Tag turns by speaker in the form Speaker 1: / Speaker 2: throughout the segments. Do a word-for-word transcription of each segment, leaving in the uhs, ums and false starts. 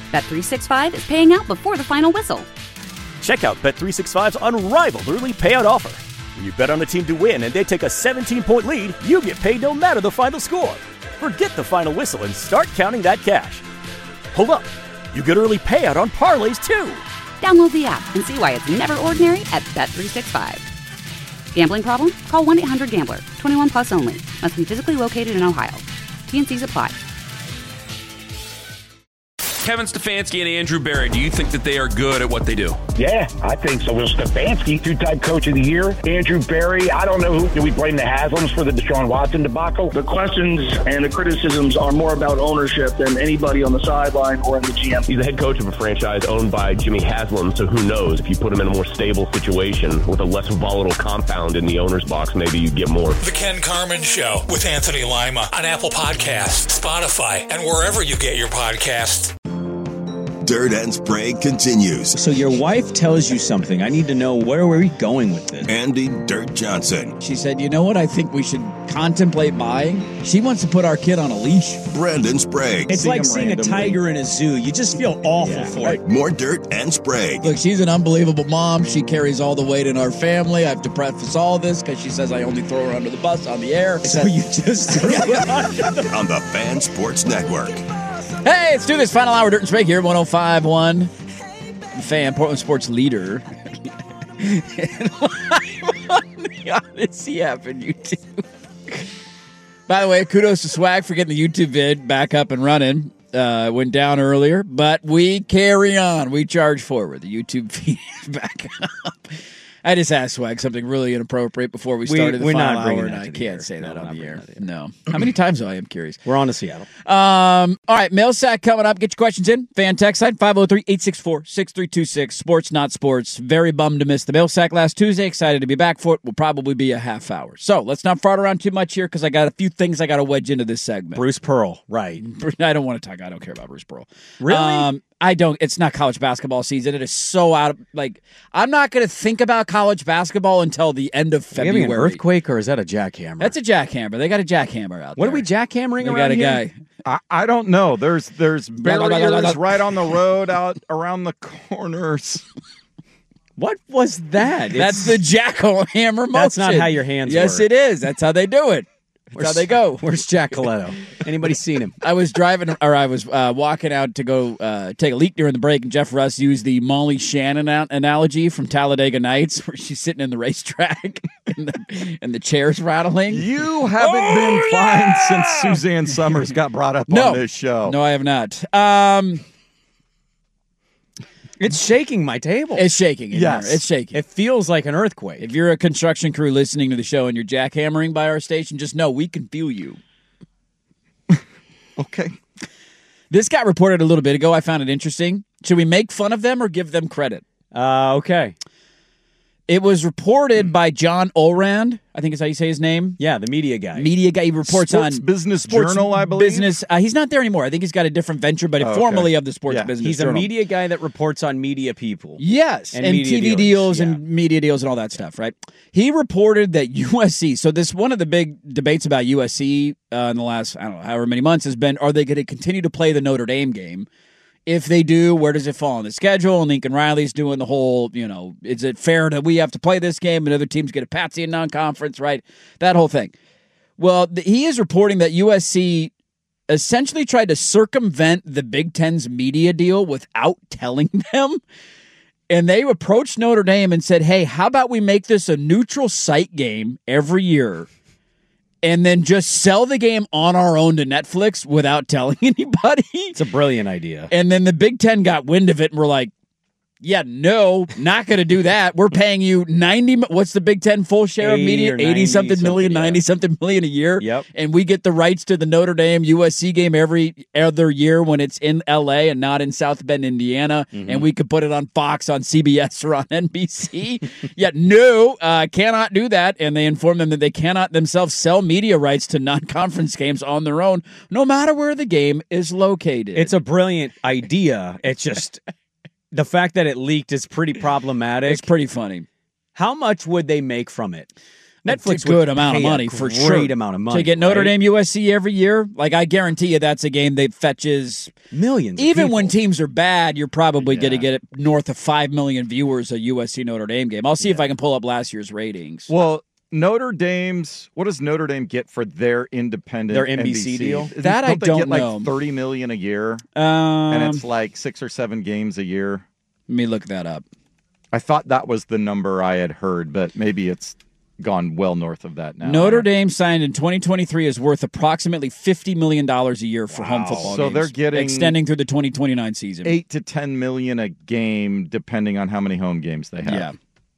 Speaker 1: Bet three sixty-five is paying out before the final whistle.
Speaker 2: Check out Bet three sixty-five's unrivaled early payout offer. When you bet on a team to win and they take a seventeen-point lead, you get paid no matter the final score. Forget the final whistle and start counting that cash. Hold up. You get early payout on parlays, too.
Speaker 1: Download the app and see why it's never ordinary at Bet three sixty-five. Gambling problem? Call one eight hundred gambler. twenty-one plus only. Must be physically located in Ohio. T N Cs apply.
Speaker 3: Kevin Stefanski and Andrew Berry, do you think that they are good at what they do?
Speaker 4: Yeah, I think so. Well, Stefanski, two-time coach of the year. Andrew Berry, I don't know who. Do we blame the Haslams for the Deshaun Watson debacle?
Speaker 5: The questions and the criticisms are more about ownership than anybody on the sideline or in the G M.
Speaker 6: He's the head coach of a franchise owned by Jimmy Haslam, so who knows? If you put him in a more stable situation with a less volatile compound in the owner's box, maybe you get more.
Speaker 7: The Ken Carman Show with Anthony Lima on Apple Podcasts, Spotify, and wherever you get your podcasts.
Speaker 8: Dirt and Sprague continues.
Speaker 9: So your wife tells you something. I need to know, where are we going with this?
Speaker 8: Andy Dirt Johnson.
Speaker 10: She said, you know what I think we should contemplate buying? She wants to put our kid on a leash.
Speaker 8: Brandon Sprague.
Speaker 9: It's like seeing randomly. a tiger in a zoo. You just feel awful yeah. for it.
Speaker 8: More Dirt and Sprague.
Speaker 10: Look, she's an unbelievable mom. She carries all the weight in our family. I have to preface all this because she says I only throw her under the bus on the air.
Speaker 9: So you just threw her under
Speaker 8: the... On the Fan Sports Network.
Speaker 10: Hey, let's do this. Final hour, Dirt and Sprague here, one oh five point one. Fan, Portland sports leader. And live on the Odyssey app and YouTube. By the way, kudos to Swag for getting the YouTube vid back up and running. Uh, went down earlier, but we carry on. We charge forward. The YouTube feed is back up. I just asked Swag something really inappropriate before we started
Speaker 9: we,
Speaker 10: the final
Speaker 9: not
Speaker 10: hour, and I
Speaker 9: can't
Speaker 10: air. say that
Speaker 9: no,
Speaker 10: on the air. No. How many times, though? I am curious.
Speaker 9: We're on to Seattle.
Speaker 10: Um, all right, mail sack coming up. Get your questions in. Fan text line, five oh three, eight six four, six three two six. Sports, not sports. Very bummed to miss the mail sack last Tuesday. Excited to be back for it. Will probably be a half hour. So let's not fart around too much here because I got a few things I got to wedge into this segment.
Speaker 9: Bruce Pearl, right.
Speaker 10: I don't want to talk. I don't care about Bruce Pearl.
Speaker 9: Really?
Speaker 10: Um, I don't. It's not college basketball season. It is so out of, like, I'm not going to think about college basketball until the end of February.
Speaker 9: Are you having an earthquake or is that a jackhammer?
Speaker 10: That's a jackhammer. They got a jackhammer out there.
Speaker 9: What are we jackhammering
Speaker 10: they
Speaker 9: around
Speaker 10: got a
Speaker 9: here?
Speaker 10: guy.
Speaker 11: I, I don't know. There's there's barriers right on the road out around the corners.
Speaker 9: What was that?
Speaker 10: That's the jackhammer motion.
Speaker 9: That's not how your hands
Speaker 10: yes,
Speaker 9: work.
Speaker 10: it is. That's how they do it. That's how they go.
Speaker 9: Where's Jack Coletto? Anybody seen him?
Speaker 10: I was driving, or I was uh, walking out to go uh, take a leak during the break, and Jeff Russ used the Molly Shannon analogy from Talladega Nights, where she's sitting in the racetrack and the, and the chair's rattling.
Speaker 11: You haven't oh, been yeah! fine since Suzanne Summers got brought up
Speaker 10: no.
Speaker 11: on this show.
Speaker 10: No, I have not. Um...
Speaker 9: It's shaking my table.
Speaker 10: It's shaking.
Speaker 9: Yes.
Speaker 10: Here. It's shaking.
Speaker 9: It feels like an earthquake.
Speaker 10: If you're a construction crew listening to the show and you're jackhammering by our station, just know we can feel you.
Speaker 11: Okay.
Speaker 10: This got reported a little bit ago. I found it interesting. Should we make fun of them or give them credit?
Speaker 9: Uh, okay.
Speaker 10: It was reported by John Olrand. I think is how you say his name.
Speaker 9: Yeah, the media guy.
Speaker 10: Media guy. He reports
Speaker 11: Sports
Speaker 10: on
Speaker 11: Business
Speaker 10: Sports
Speaker 11: Journal, I believe.
Speaker 10: Business. Uh, he's not there anymore. I think he's got a different venture, but
Speaker 11: oh,
Speaker 10: formerly
Speaker 11: okay.
Speaker 10: of the Sports
Speaker 11: yeah.
Speaker 10: Business
Speaker 9: He's
Speaker 10: Journal.
Speaker 9: a media guy that reports on media people.
Speaker 10: Yes,
Speaker 9: and,
Speaker 10: and
Speaker 9: media
Speaker 10: T V
Speaker 9: dealers,
Speaker 10: deals
Speaker 9: yeah.
Speaker 10: and media deals and all that stuff, right? He reported that U S C, so this one of the big debates about U S C uh, in the last, I don't know, however many months has been, are they going to continue to play the Notre Dame game? If they do, where does it fall on the schedule? And Lincoln Riley's doing the whole, you know, is it fair that we have to play this game and other teams get a patsy in non-conference, right? That whole thing. Well, the, he is reporting that U S C essentially tried to circumvent the Big Ten's media deal without telling them. And they approached Notre Dame and said, hey, how about we make this a neutral site game every year and then just sell the game on our own to Netflix without telling anybody?
Speaker 9: It's a brilliant idea.
Speaker 10: And then the Big Ten got wind of it and were like, yeah, no, not going to do that. We're paying you ninety. What's the Big Ten full share of media? eighty something million, ninety something million a year.
Speaker 9: Yep.
Speaker 10: And we get the rights to the Notre Dame U S C game every other year when it's in L A and not in South Bend, Indiana. Mm-hmm. And we could put it on Fox, on C B S, or on N B C. Yet, no, uh, cannot do that. And they inform them that they cannot themselves sell media rights to non-conference games on their own, no matter where the game is located.
Speaker 9: It's a brilliant idea. It's just... The fact that it leaked is pretty problematic.
Speaker 10: It's pretty funny.
Speaker 9: How much would they make from it?
Speaker 12: Netflix
Speaker 10: it's a good
Speaker 12: would
Speaker 10: amount of
Speaker 12: pay a
Speaker 10: money for
Speaker 12: great
Speaker 10: sure.
Speaker 12: amount of money
Speaker 10: to get Notre
Speaker 12: right?
Speaker 10: Dame U S C every year. Like I guarantee you, that's a game that fetches
Speaker 12: millions.
Speaker 10: Even
Speaker 12: of
Speaker 10: when teams are bad, you're probably
Speaker 11: Yeah.
Speaker 10: going to get it north of five million viewers a U S C Notre Dame game. I'll see yeah. if I can pull up last year's ratings.
Speaker 11: Well, Notre Dame's what does Notre Dame get for their independent
Speaker 12: their N B C,
Speaker 11: N B C
Speaker 12: deal?
Speaker 11: Isn't,
Speaker 10: that
Speaker 11: don't
Speaker 10: I
Speaker 11: they
Speaker 10: don't
Speaker 11: get
Speaker 10: know.
Speaker 11: Like thirty million a year,
Speaker 10: um,
Speaker 11: and it's like six or seven games a year.
Speaker 10: Let me look that up.
Speaker 11: I thought that was the number I had heard, but maybe it's gone well north of that now.
Speaker 10: Notre Dame signed in twenty twenty-three is worth approximately fifty million dollars a year for
Speaker 11: wow.
Speaker 10: home football
Speaker 11: so
Speaker 10: games.
Speaker 11: they're getting
Speaker 10: extending through the twenty twenty-nine season.
Speaker 11: eight to ten million a game, depending on how many home games they have.
Speaker 10: Yeah.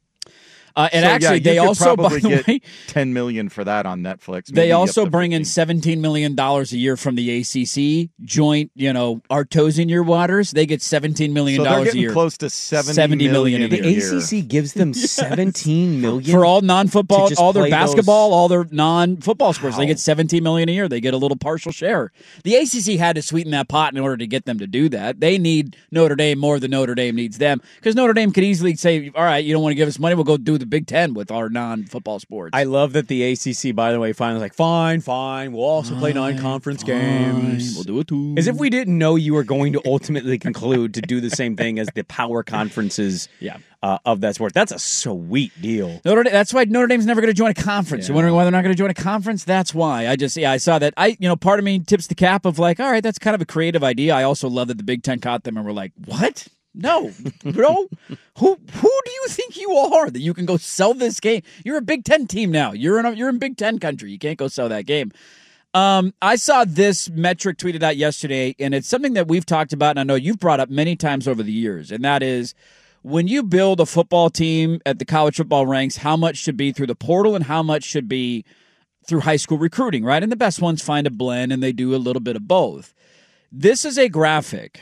Speaker 10: Uh, and
Speaker 11: so,
Speaker 10: actually,
Speaker 11: yeah,
Speaker 10: they also, by
Speaker 11: probably
Speaker 10: the
Speaker 11: get
Speaker 10: way,
Speaker 11: ten million for that on Netflix.
Speaker 10: They
Speaker 11: maybe
Speaker 10: also
Speaker 11: up to
Speaker 10: bring in seventeen million dollars a year from the A C C joint. You know, our toes in your waters. They get seventeen million
Speaker 11: so
Speaker 10: dollars
Speaker 11: they're
Speaker 10: a year.
Speaker 11: Close to seventy,
Speaker 10: seventy million
Speaker 11: million
Speaker 10: a
Speaker 12: The
Speaker 10: year.
Speaker 12: A C C gives them seventeen million
Speaker 10: for all non-football,
Speaker 12: to just
Speaker 10: all their
Speaker 12: play
Speaker 10: basketball,
Speaker 12: those-
Speaker 10: all their non-football sports.
Speaker 12: Wow.
Speaker 10: They get seventeen million a year. They get a little partial share. The A C C had to sweeten that pot in order to get them to do that. They need Notre Dame more than Notre Dame needs them because Notre Dame could easily say, "All right, you don't want to give us money. We'll go do the Big Ten with our non-football sports."
Speaker 12: I love that the A C C, by the way, finally was like, fine, fine, we'll also play non-conference games.
Speaker 10: We'll do it too.
Speaker 12: As if we didn't know you were going to ultimately conclude to do the same thing as the power conferences
Speaker 10: yeah.
Speaker 12: uh, of that sport. That's a sweet deal.
Speaker 10: Notre Dame, that's why Notre Dame's never going to join a conference. Yeah. You're wondering why they're not going to join a conference? That's why. I just, yeah, I saw that. I, you know, part of me tips the cap of like, all right, that's kind of a creative idea. I also love that the Big Ten caught them and were like, what? No, bro. who who do you think you are that you can go sell this game? You're a Big Ten team now. You're in a, you're in Big Ten country. You can't go sell that game. Um, I saw this metric tweeted out yesterday, and it's something that we've talked about, and I know you've brought up many times over the years, and that is when you build a football team at the college football ranks, how much should be through the portal and how much should be through high school recruiting, right? And the best ones find a blend, and they do a little bit of both. This is a graphic.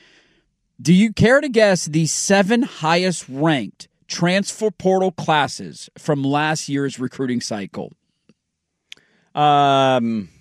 Speaker 10: Do you care to guess the seven highest ranked transfer portal classes from last year's recruiting cycle?
Speaker 12: Um,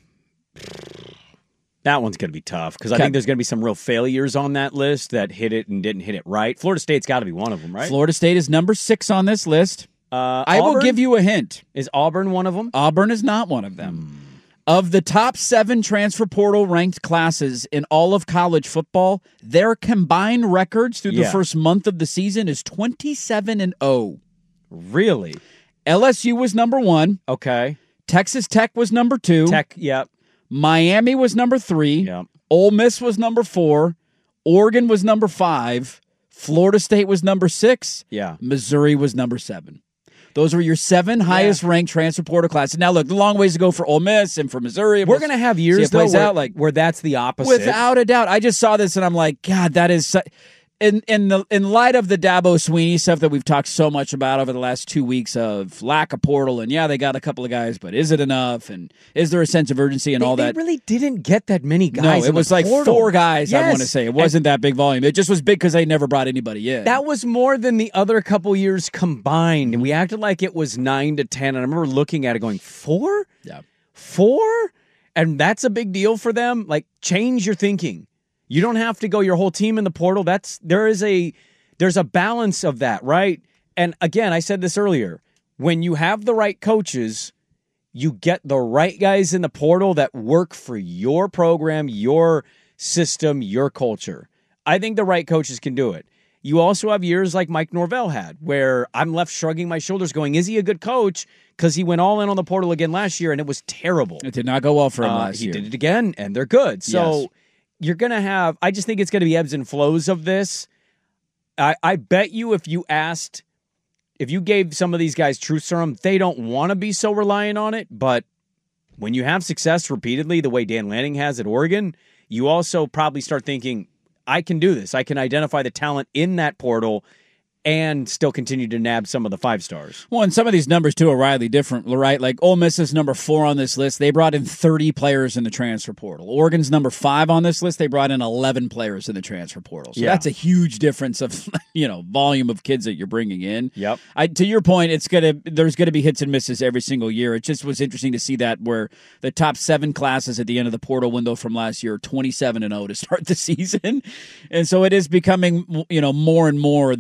Speaker 12: that one's going to be tough because I
Speaker 10: Okay.
Speaker 12: think there's going to be some real failures on that list that hit it and didn't hit it right. Florida State's got to be one of them, right?
Speaker 10: Florida State is number six on this list.
Speaker 12: Uh,
Speaker 10: I will
Speaker 12: Auburn?
Speaker 10: give you a hint.
Speaker 12: Is Auburn one of them?
Speaker 10: Auburn is not one of them. Of the top seven transfer portal ranked classes in all of college football, their combined records through the
Speaker 12: Yeah.
Speaker 10: first month of the season is twenty-seven and oh.
Speaker 12: Really?
Speaker 10: L S U was number one.
Speaker 12: Okay.
Speaker 10: Texas Tech was number two.
Speaker 12: Tech, yep.
Speaker 10: Miami was number three.
Speaker 12: Yep.
Speaker 10: Ole Miss was number four. Oregon was number five. Florida State was number six.
Speaker 12: Yeah.
Speaker 10: Missouri was number seven. Those were your seven highest ranked transfer portal classes. Now, look, the long ways to go for Ole Miss and for Missouri.
Speaker 12: We're going to have years, though, where,
Speaker 10: out, like,
Speaker 12: where that's the opposite.
Speaker 10: without a doubt. I just saw this and I'm like, God, that is su- in in the in light of the Dabo Sweeney stuff that we've talked so much about over the last two weeks of lack of portal and yeah, they got a couple of guys, but is it enough? And is there a sense of urgency and
Speaker 12: they,
Speaker 10: all that?
Speaker 12: They really didn't get that many guys.
Speaker 10: No,
Speaker 12: in
Speaker 10: it was
Speaker 12: the
Speaker 10: like
Speaker 12: portal.
Speaker 10: four guys.
Speaker 12: Yes.
Speaker 10: I want to say it wasn't and that big volume. It just was big because they never brought anybody in.
Speaker 12: That was more than the other couple years combined, and we acted like it was nine to ten. And I remember looking at it, going, four,
Speaker 10: yeah,
Speaker 12: four, and that's a big deal for them. Like, change your thinking. You don't have to go your whole team in the portal. That's there is a there's a balance of that, right? And again, I said this earlier. When you have the right coaches, you get the right guys in the portal that work for your program, your system, your culture. I think the right coaches can do it. You also have years like Mike Norvell had, where I'm left shrugging my shoulders going, is he a good coach? Because he went all in on the portal again last year, and it was terrible.
Speaker 10: It did not go well for him
Speaker 12: uh,
Speaker 10: last
Speaker 12: he
Speaker 10: year.
Speaker 12: He did it again, and they're good. So
Speaker 10: Yes.
Speaker 12: you're going to have, I just think it's going to be ebbs and flows of this. I, I bet you if you asked, if you gave some of these guys truth serum, they don't want to be so reliant on it. But when you have success repeatedly, the way Dan Lanning has at Oregon, you also probably start thinking, I can do this. I can identify the talent in that portal and still continue to nab some of the five stars.
Speaker 10: Well, and some of these numbers, too, are widely different, right? Like, Ole Miss is number four on this list. They brought in thirty players in the transfer portal. Oregon's number five on this list. They brought in eleven players in the transfer portal. So
Speaker 12: Yeah.
Speaker 10: that's a huge difference of, you know, volume of kids that you're bringing in.
Speaker 12: Yep.
Speaker 10: I, to your point, it's gonna there's going to be hits and misses every single year. It just was interesting to see that where the top seven classes at the end of the portal window from last year are twenty-seven and oh to start the season. And so it is becoming, you know, more and more the metric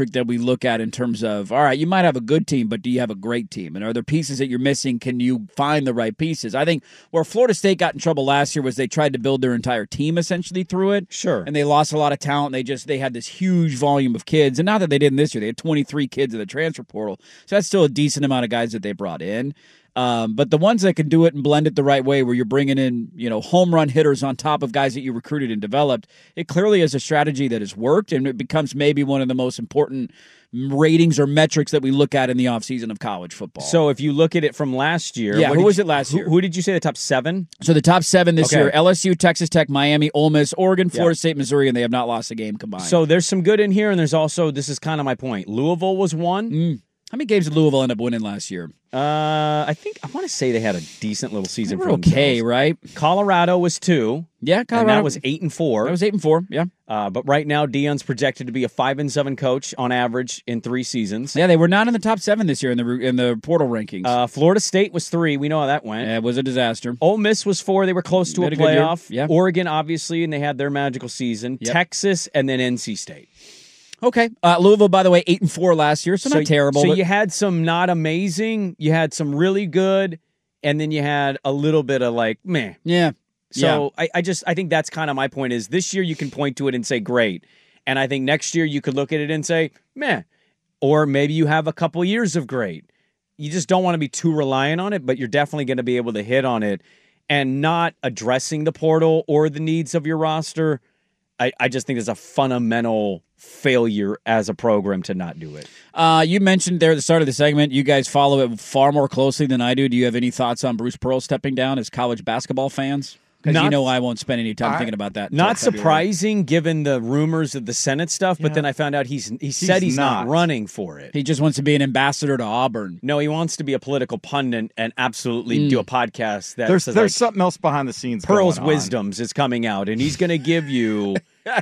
Speaker 10: metric that we look at in terms of, all right, you might have a good team, but do you have a great team? And are there pieces that you're missing? Can you find the right pieces? I think where Florida State got in trouble last year was they tried to build their entire team essentially through it.
Speaker 12: Sure.
Speaker 10: And they lost a lot of talent. They just they had this huge volume of kids. And not that they didn't this year. They had twenty-three kids in the transfer portal. So that's still a decent amount of guys that they brought in. Um, but the ones that can do it and blend it the right way, where you're bringing in, you know, home run hitters on top of guys that you recruited and developed, it clearly is a strategy that has worked, and it becomes maybe one of the most important ratings or metrics that we look at in the offseason of college football.
Speaker 12: So if you look at it from last year,
Speaker 10: yeah,
Speaker 12: what
Speaker 10: who was
Speaker 12: you,
Speaker 10: it last
Speaker 12: who,
Speaker 10: year?
Speaker 12: Who did you say the top seven?
Speaker 10: So the top seven this
Speaker 12: Okay.
Speaker 10: year: L S U, Texas Tech, Miami, Ole Miss, Oregon, Florida
Speaker 12: Yeah.
Speaker 10: State, Missouri, and they have not lost a game combined.
Speaker 12: So there's some good in here, and there's also, this is kind of my point. Louisville was one.
Speaker 10: Mm. How many games did Louisville end up winning last year?
Speaker 12: Uh, I think I want to say they had a decent little season.
Speaker 10: They
Speaker 12: for
Speaker 10: were okay,
Speaker 12: themselves.
Speaker 10: right?
Speaker 12: Colorado was two.
Speaker 10: Yeah, Colorado
Speaker 12: And that was eight and four.
Speaker 10: That was eight and four. Yeah.
Speaker 12: Uh, but right now, Deion's projected to be a five and seven coach on average in three seasons.
Speaker 10: Yeah, they were not in the top seven this year in the in the portal rankings.
Speaker 12: Uh, Florida State was three. We know how that went.
Speaker 10: Yeah, it was a disaster.
Speaker 12: Ole Miss was four. They were close to
Speaker 10: They
Speaker 12: a
Speaker 10: had a good year.
Speaker 12: playoff.
Speaker 10: Yeah.
Speaker 12: Oregon, obviously, and they had their magical season.
Speaker 10: Yep.
Speaker 12: Texas, and then N C State.
Speaker 10: Okay. Uh, Louisville, by the way, eight and four last year, so, not terrible.
Speaker 12: So
Speaker 10: but-
Speaker 12: you had some not amazing, you had some really good, and then you had a little bit of like meh.
Speaker 10: Yeah.
Speaker 12: So I, I just I think that's kind of my point is this year you can point to it and say great. And I think next year you could look at it and say, meh. Or maybe you have a couple years of great. You just don't want to be too reliant on it, but you're definitely going to be able to hit on it. And not addressing the portal or the needs of your roster, I, I just think there's a fundamental failure as a program to not do it.
Speaker 10: Uh, you mentioned there at the start of the segment, you guys follow it far more closely than I do. Do you have any thoughts on Bruce Pearl stepping down as college basketball fans? Because you
Speaker 12: Not-
Speaker 10: know I won't spend any time
Speaker 12: I-
Speaker 10: thinking about that.
Speaker 12: Not
Speaker 10: until February.
Speaker 12: surprising given the rumors of the Senate stuff, but
Speaker 10: Yeah.
Speaker 12: then I found out he's he said he's not.
Speaker 10: not.
Speaker 12: running for it.
Speaker 10: He just wants to be an ambassador to Auburn.
Speaker 12: No, he wants to be a political pundit and absolutely
Speaker 10: Mm.
Speaker 12: do a podcast that
Speaker 11: There's
Speaker 12: says,
Speaker 11: there's
Speaker 12: like,
Speaker 11: something else behind the scenes.
Speaker 12: Pearl's
Speaker 11: going on.
Speaker 12: Wisdoms is coming out, and he's going to give you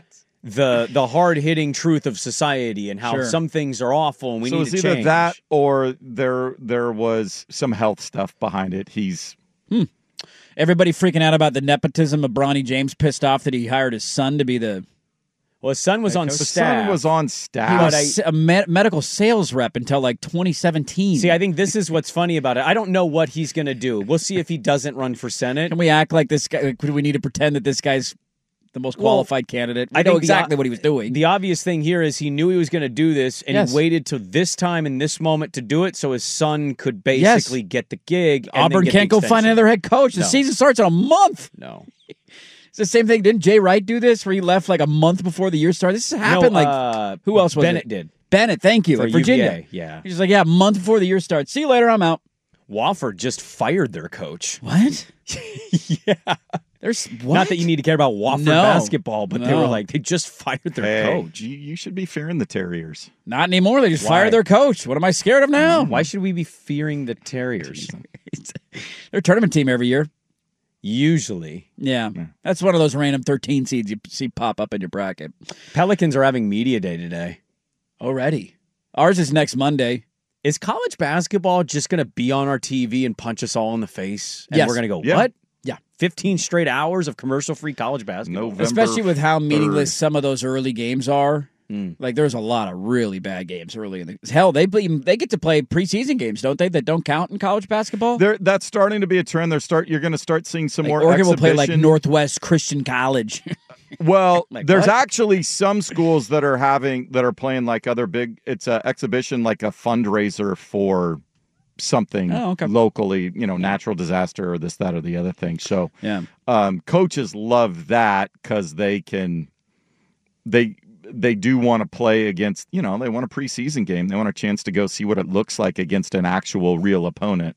Speaker 12: the the hard hitting truth of society and how
Speaker 11: Sure.
Speaker 12: some things are awful and we
Speaker 11: so
Speaker 12: need
Speaker 11: it's
Speaker 12: to
Speaker 11: either
Speaker 12: change.
Speaker 11: that or there there was some health stuff behind it. He's
Speaker 10: Everybody freaking out about the nepotism of Bronny James, pissed off that he hired his son to be the.
Speaker 12: Well, his son was on
Speaker 11: the
Speaker 12: staff.
Speaker 11: son was on
Speaker 10: He
Speaker 11: staff.
Speaker 10: was a me- medical sales rep until like twenty seventeen.
Speaker 12: See, I think this is what's funny about it. I don't know what he's going to do. We'll see if he doesn't run for Senate.
Speaker 10: Can we act like this guy? Do we need to pretend that this guy's the most qualified
Speaker 12: Well,
Speaker 10: candidate? I
Speaker 12: I
Speaker 10: know
Speaker 12: think the-
Speaker 10: exactly what he was doing.
Speaker 12: The obvious thing here is he knew he was going to do this, and
Speaker 10: Yes.
Speaker 12: he waited till this time and this moment to do it, so his son could basically get the gig. and then
Speaker 10: Auburn
Speaker 12: get the
Speaker 10: can't go find
Speaker 12: extension.
Speaker 10: another head coach. The
Speaker 12: No.
Speaker 10: season starts in a month.
Speaker 12: No.
Speaker 10: It's the same thing. Didn't Jay Wright do this where he left like a month before the year started? This has happened
Speaker 12: No,
Speaker 10: like
Speaker 12: uh,
Speaker 10: who else was
Speaker 12: Bennett
Speaker 10: it?
Speaker 12: did.
Speaker 10: Bennett, thank you.
Speaker 12: For
Speaker 10: At Virginia.
Speaker 12: U V A, yeah.
Speaker 10: He's like, yeah, a month before the year starts. See you later, I'm out.
Speaker 12: Wofford just fired their coach.
Speaker 10: What?
Speaker 12: yeah.
Speaker 10: There's what?
Speaker 12: Not that you need to care about Wofford
Speaker 10: No.
Speaker 12: basketball, but they
Speaker 10: No.
Speaker 12: were like, they just fired their
Speaker 11: Hey,
Speaker 12: coach.
Speaker 11: You, you should be fearing the Terriers.
Speaker 10: Not anymore. They just
Speaker 12: Why?
Speaker 10: fired their coach. What am I scared of now?
Speaker 12: Why should we be fearing the Terriers?
Speaker 10: They're a tournament team every year.
Speaker 12: Usually.
Speaker 10: Yeah. That's one of those random thirteen seeds you see pop up in your bracket.
Speaker 12: Pelicans are having media day today.
Speaker 10: Already. Ours is next Monday.
Speaker 12: Is college basketball just going to be on our T V and punch us all in the face? And
Speaker 10: Yes.
Speaker 12: we're going to go,
Speaker 11: Yeah.
Speaker 12: what?
Speaker 10: Yeah.
Speaker 12: fifteen straight hours of commercial-free college basketball.
Speaker 11: November
Speaker 10: Especially with how meaningless
Speaker 11: third.
Speaker 10: some of those early games are.
Speaker 12: Mm.
Speaker 10: Like, there's a lot of really bad games early in the hell. They play- they get to play preseason games, don't they? That don't count in college basketball.
Speaker 11: There, that's starting to be a trend. They're start. You're going to start seeing some
Speaker 10: Like,
Speaker 11: more.
Speaker 10: Oregon will play like
Speaker 11: exhibition.
Speaker 10: Northwest Christian College.
Speaker 11: Well,
Speaker 10: Like,
Speaker 11: there's
Speaker 10: what?
Speaker 11: actually some schools that are having that are playing like other big. It's a exhibition, like a fundraiser for something
Speaker 10: Oh, okay.
Speaker 11: locally. You know, natural disaster or this, that, or the other thing. So,
Speaker 10: Yeah.
Speaker 11: um, coaches love that because they can. They they do want to play against. You know, they want a preseason game. They want a chance to go see what it looks like against an actual real opponent.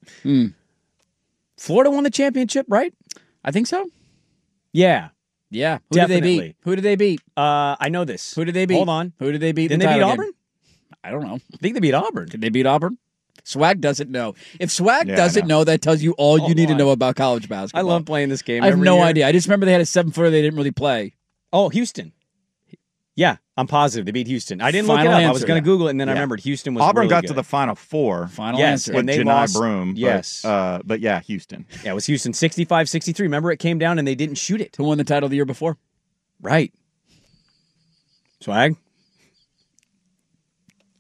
Speaker 12: Florida won the championship, right?
Speaker 10: I think so.
Speaker 12: Yeah.
Speaker 10: Yeah. Who did they
Speaker 12: Definitely.
Speaker 10: beat? Who did they beat?
Speaker 12: Uh, I know this.
Speaker 10: Who did they beat?
Speaker 12: Hold on.
Speaker 10: Who did they beat? in
Speaker 12: Didn't
Speaker 10: the
Speaker 12: they beat
Speaker 10: title
Speaker 12: Auburn?
Speaker 10: game? I don't know.
Speaker 12: I think they beat Auburn.
Speaker 10: Did they beat Auburn? Swag doesn't know. If Swag
Speaker 11: Yeah, I
Speaker 10: doesn't
Speaker 11: know.
Speaker 10: know, that tells you all you
Speaker 12: Hold
Speaker 10: need to
Speaker 12: on.
Speaker 10: know about college
Speaker 12: I
Speaker 10: basketball.
Speaker 12: love playing this game.
Speaker 10: I have
Speaker 12: every
Speaker 10: no
Speaker 12: year.
Speaker 10: idea. I just remember they had a seven footer they didn't really play.
Speaker 12: Oh, Houston. Yeah, I'm positive they beat Houston. I didn't look
Speaker 10: Final
Speaker 12: it up. I was
Speaker 10: answer.
Speaker 12: going to Google it, and then I
Speaker 11: Yeah.
Speaker 12: remembered Houston was
Speaker 11: Auburn
Speaker 12: really
Speaker 11: got
Speaker 12: good.
Speaker 11: to the Final Four.
Speaker 10: Final
Speaker 12: Yes,
Speaker 10: answer.
Speaker 11: With
Speaker 12: and they
Speaker 11: Janai
Speaker 12: lost-
Speaker 11: Broom. But,
Speaker 12: yes.
Speaker 11: uh, but yeah, Houston.
Speaker 12: Yeah, it was Houston sixty-five sixty-three. Remember, it came down and they didn't shoot it.
Speaker 10: Who won the title the year before?
Speaker 12: Right. Swag?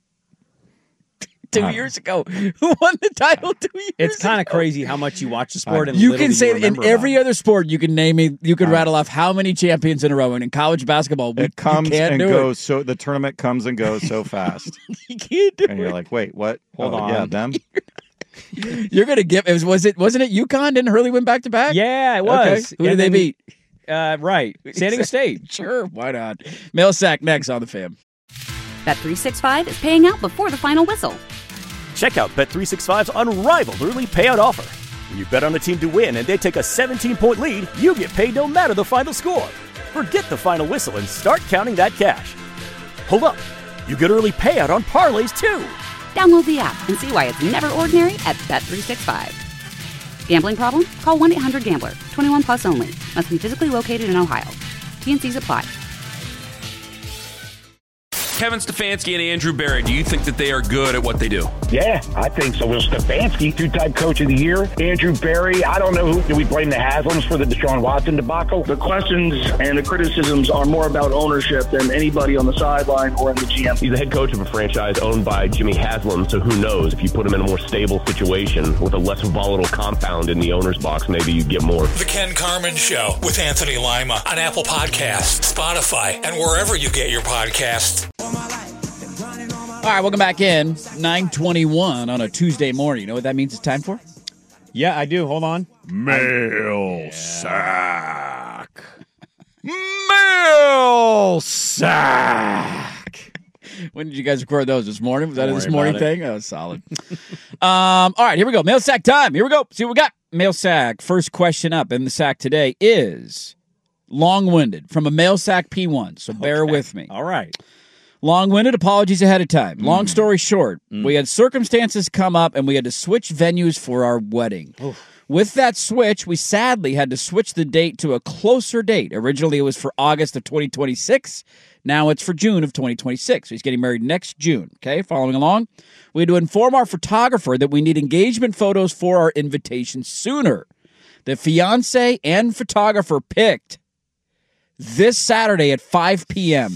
Speaker 10: two years ago. Who won the title two years
Speaker 12: It's kind of
Speaker 10: ago?
Speaker 12: crazy how much you watch the sport. and
Speaker 10: You
Speaker 12: little
Speaker 10: can
Speaker 12: do
Speaker 10: say
Speaker 12: you
Speaker 10: in
Speaker 12: remember
Speaker 10: every
Speaker 12: about it.
Speaker 10: other sport, you can name me, you could
Speaker 11: Uh,
Speaker 10: rattle off how many champions in a row. And in college basketball, we,
Speaker 11: It comes
Speaker 10: you can't
Speaker 11: and
Speaker 10: do
Speaker 11: goes so the tournament comes and goes so fast.
Speaker 10: You can't do
Speaker 11: And you're
Speaker 10: it.
Speaker 11: like, wait, what?
Speaker 12: Hold
Speaker 11: oh,
Speaker 12: on.
Speaker 11: Yeah, them.
Speaker 10: You're gonna give. It was, was it? Wasn't it UConn? Didn't Hurley win back to back?
Speaker 12: Yeah, it
Speaker 10: Okay.
Speaker 12: was.
Speaker 10: Who did
Speaker 12: And
Speaker 10: they
Speaker 12: then-
Speaker 10: beat?
Speaker 12: Uh, right. San Diego State.
Speaker 10: Sure, why not? Mail sack next on the Fam.
Speaker 1: Bet three sixty-five is paying out before the final whistle.
Speaker 2: Check out Bet three sixty-five's unrivaled early payout offer. When you bet on a team to win and they take a seventeen-point lead, you get paid no matter the final score. Forget the final whistle and start counting that cash. Hold up. You get early payout on parlays, too.
Speaker 1: Download the app and see why it's never ordinary at Bet three sixty-five. Gambling problem? Call one eight hundred gambler. twenty-one plus only. Must be physically located in Ohio. T N Cs apply.
Speaker 3: Kevin Stefanski and Andrew Berry, do you think that they are good at what they do?
Speaker 4: Yeah, I think so. Will Stefanski, two-time coach of the year. Andrew Berry, I don't know who. Do we blame the Haslams for the Deshaun Watson debacle?
Speaker 5: The questions and the criticisms are more about ownership than anybody on the sideline or in the G M.
Speaker 6: He's the head coach of a franchise owned by Jimmy Haslam, so who knows? If you put him in a more stable situation with a less volatile compound in the owner's box, maybe you get more.
Speaker 7: The Ken Carman Show with Anthony Lima on Apple Podcasts, Spotify, and wherever you get your podcasts.
Speaker 10: All right, welcome back in. nine twenty-one on a Tuesday morning. You know what that means it's time for?
Speaker 12: Yeah, I do. Hold on.
Speaker 11: Mail sack. Mail sack.
Speaker 10: When did you guys record those? This morning? Was that
Speaker 12: Don't
Speaker 10: a this
Speaker 12: worry
Speaker 10: morning
Speaker 12: about it.
Speaker 10: thing? That was solid. um, all right, here we go. Mail sack time. Here we go. See what we got. Mail sack. First question up in the sack today is long-winded from a mail sack P one, so bear
Speaker 12: Okay.
Speaker 10: with me.
Speaker 12: All right.
Speaker 10: Long-winded, apologies ahead of time.
Speaker 12: Mm.
Speaker 10: Long story short, we had circumstances come up and we had to switch venues for our wedding. With that switch, we sadly had to switch the date to a closer date. Originally, it was for August of twenty twenty-six. Now it's for June of twenty twenty-six. So he's getting married next June. Okay, following along. We had to inform our photographer that we need engagement photos for our invitation sooner. The fiance and photographer picked this Saturday at five p.m.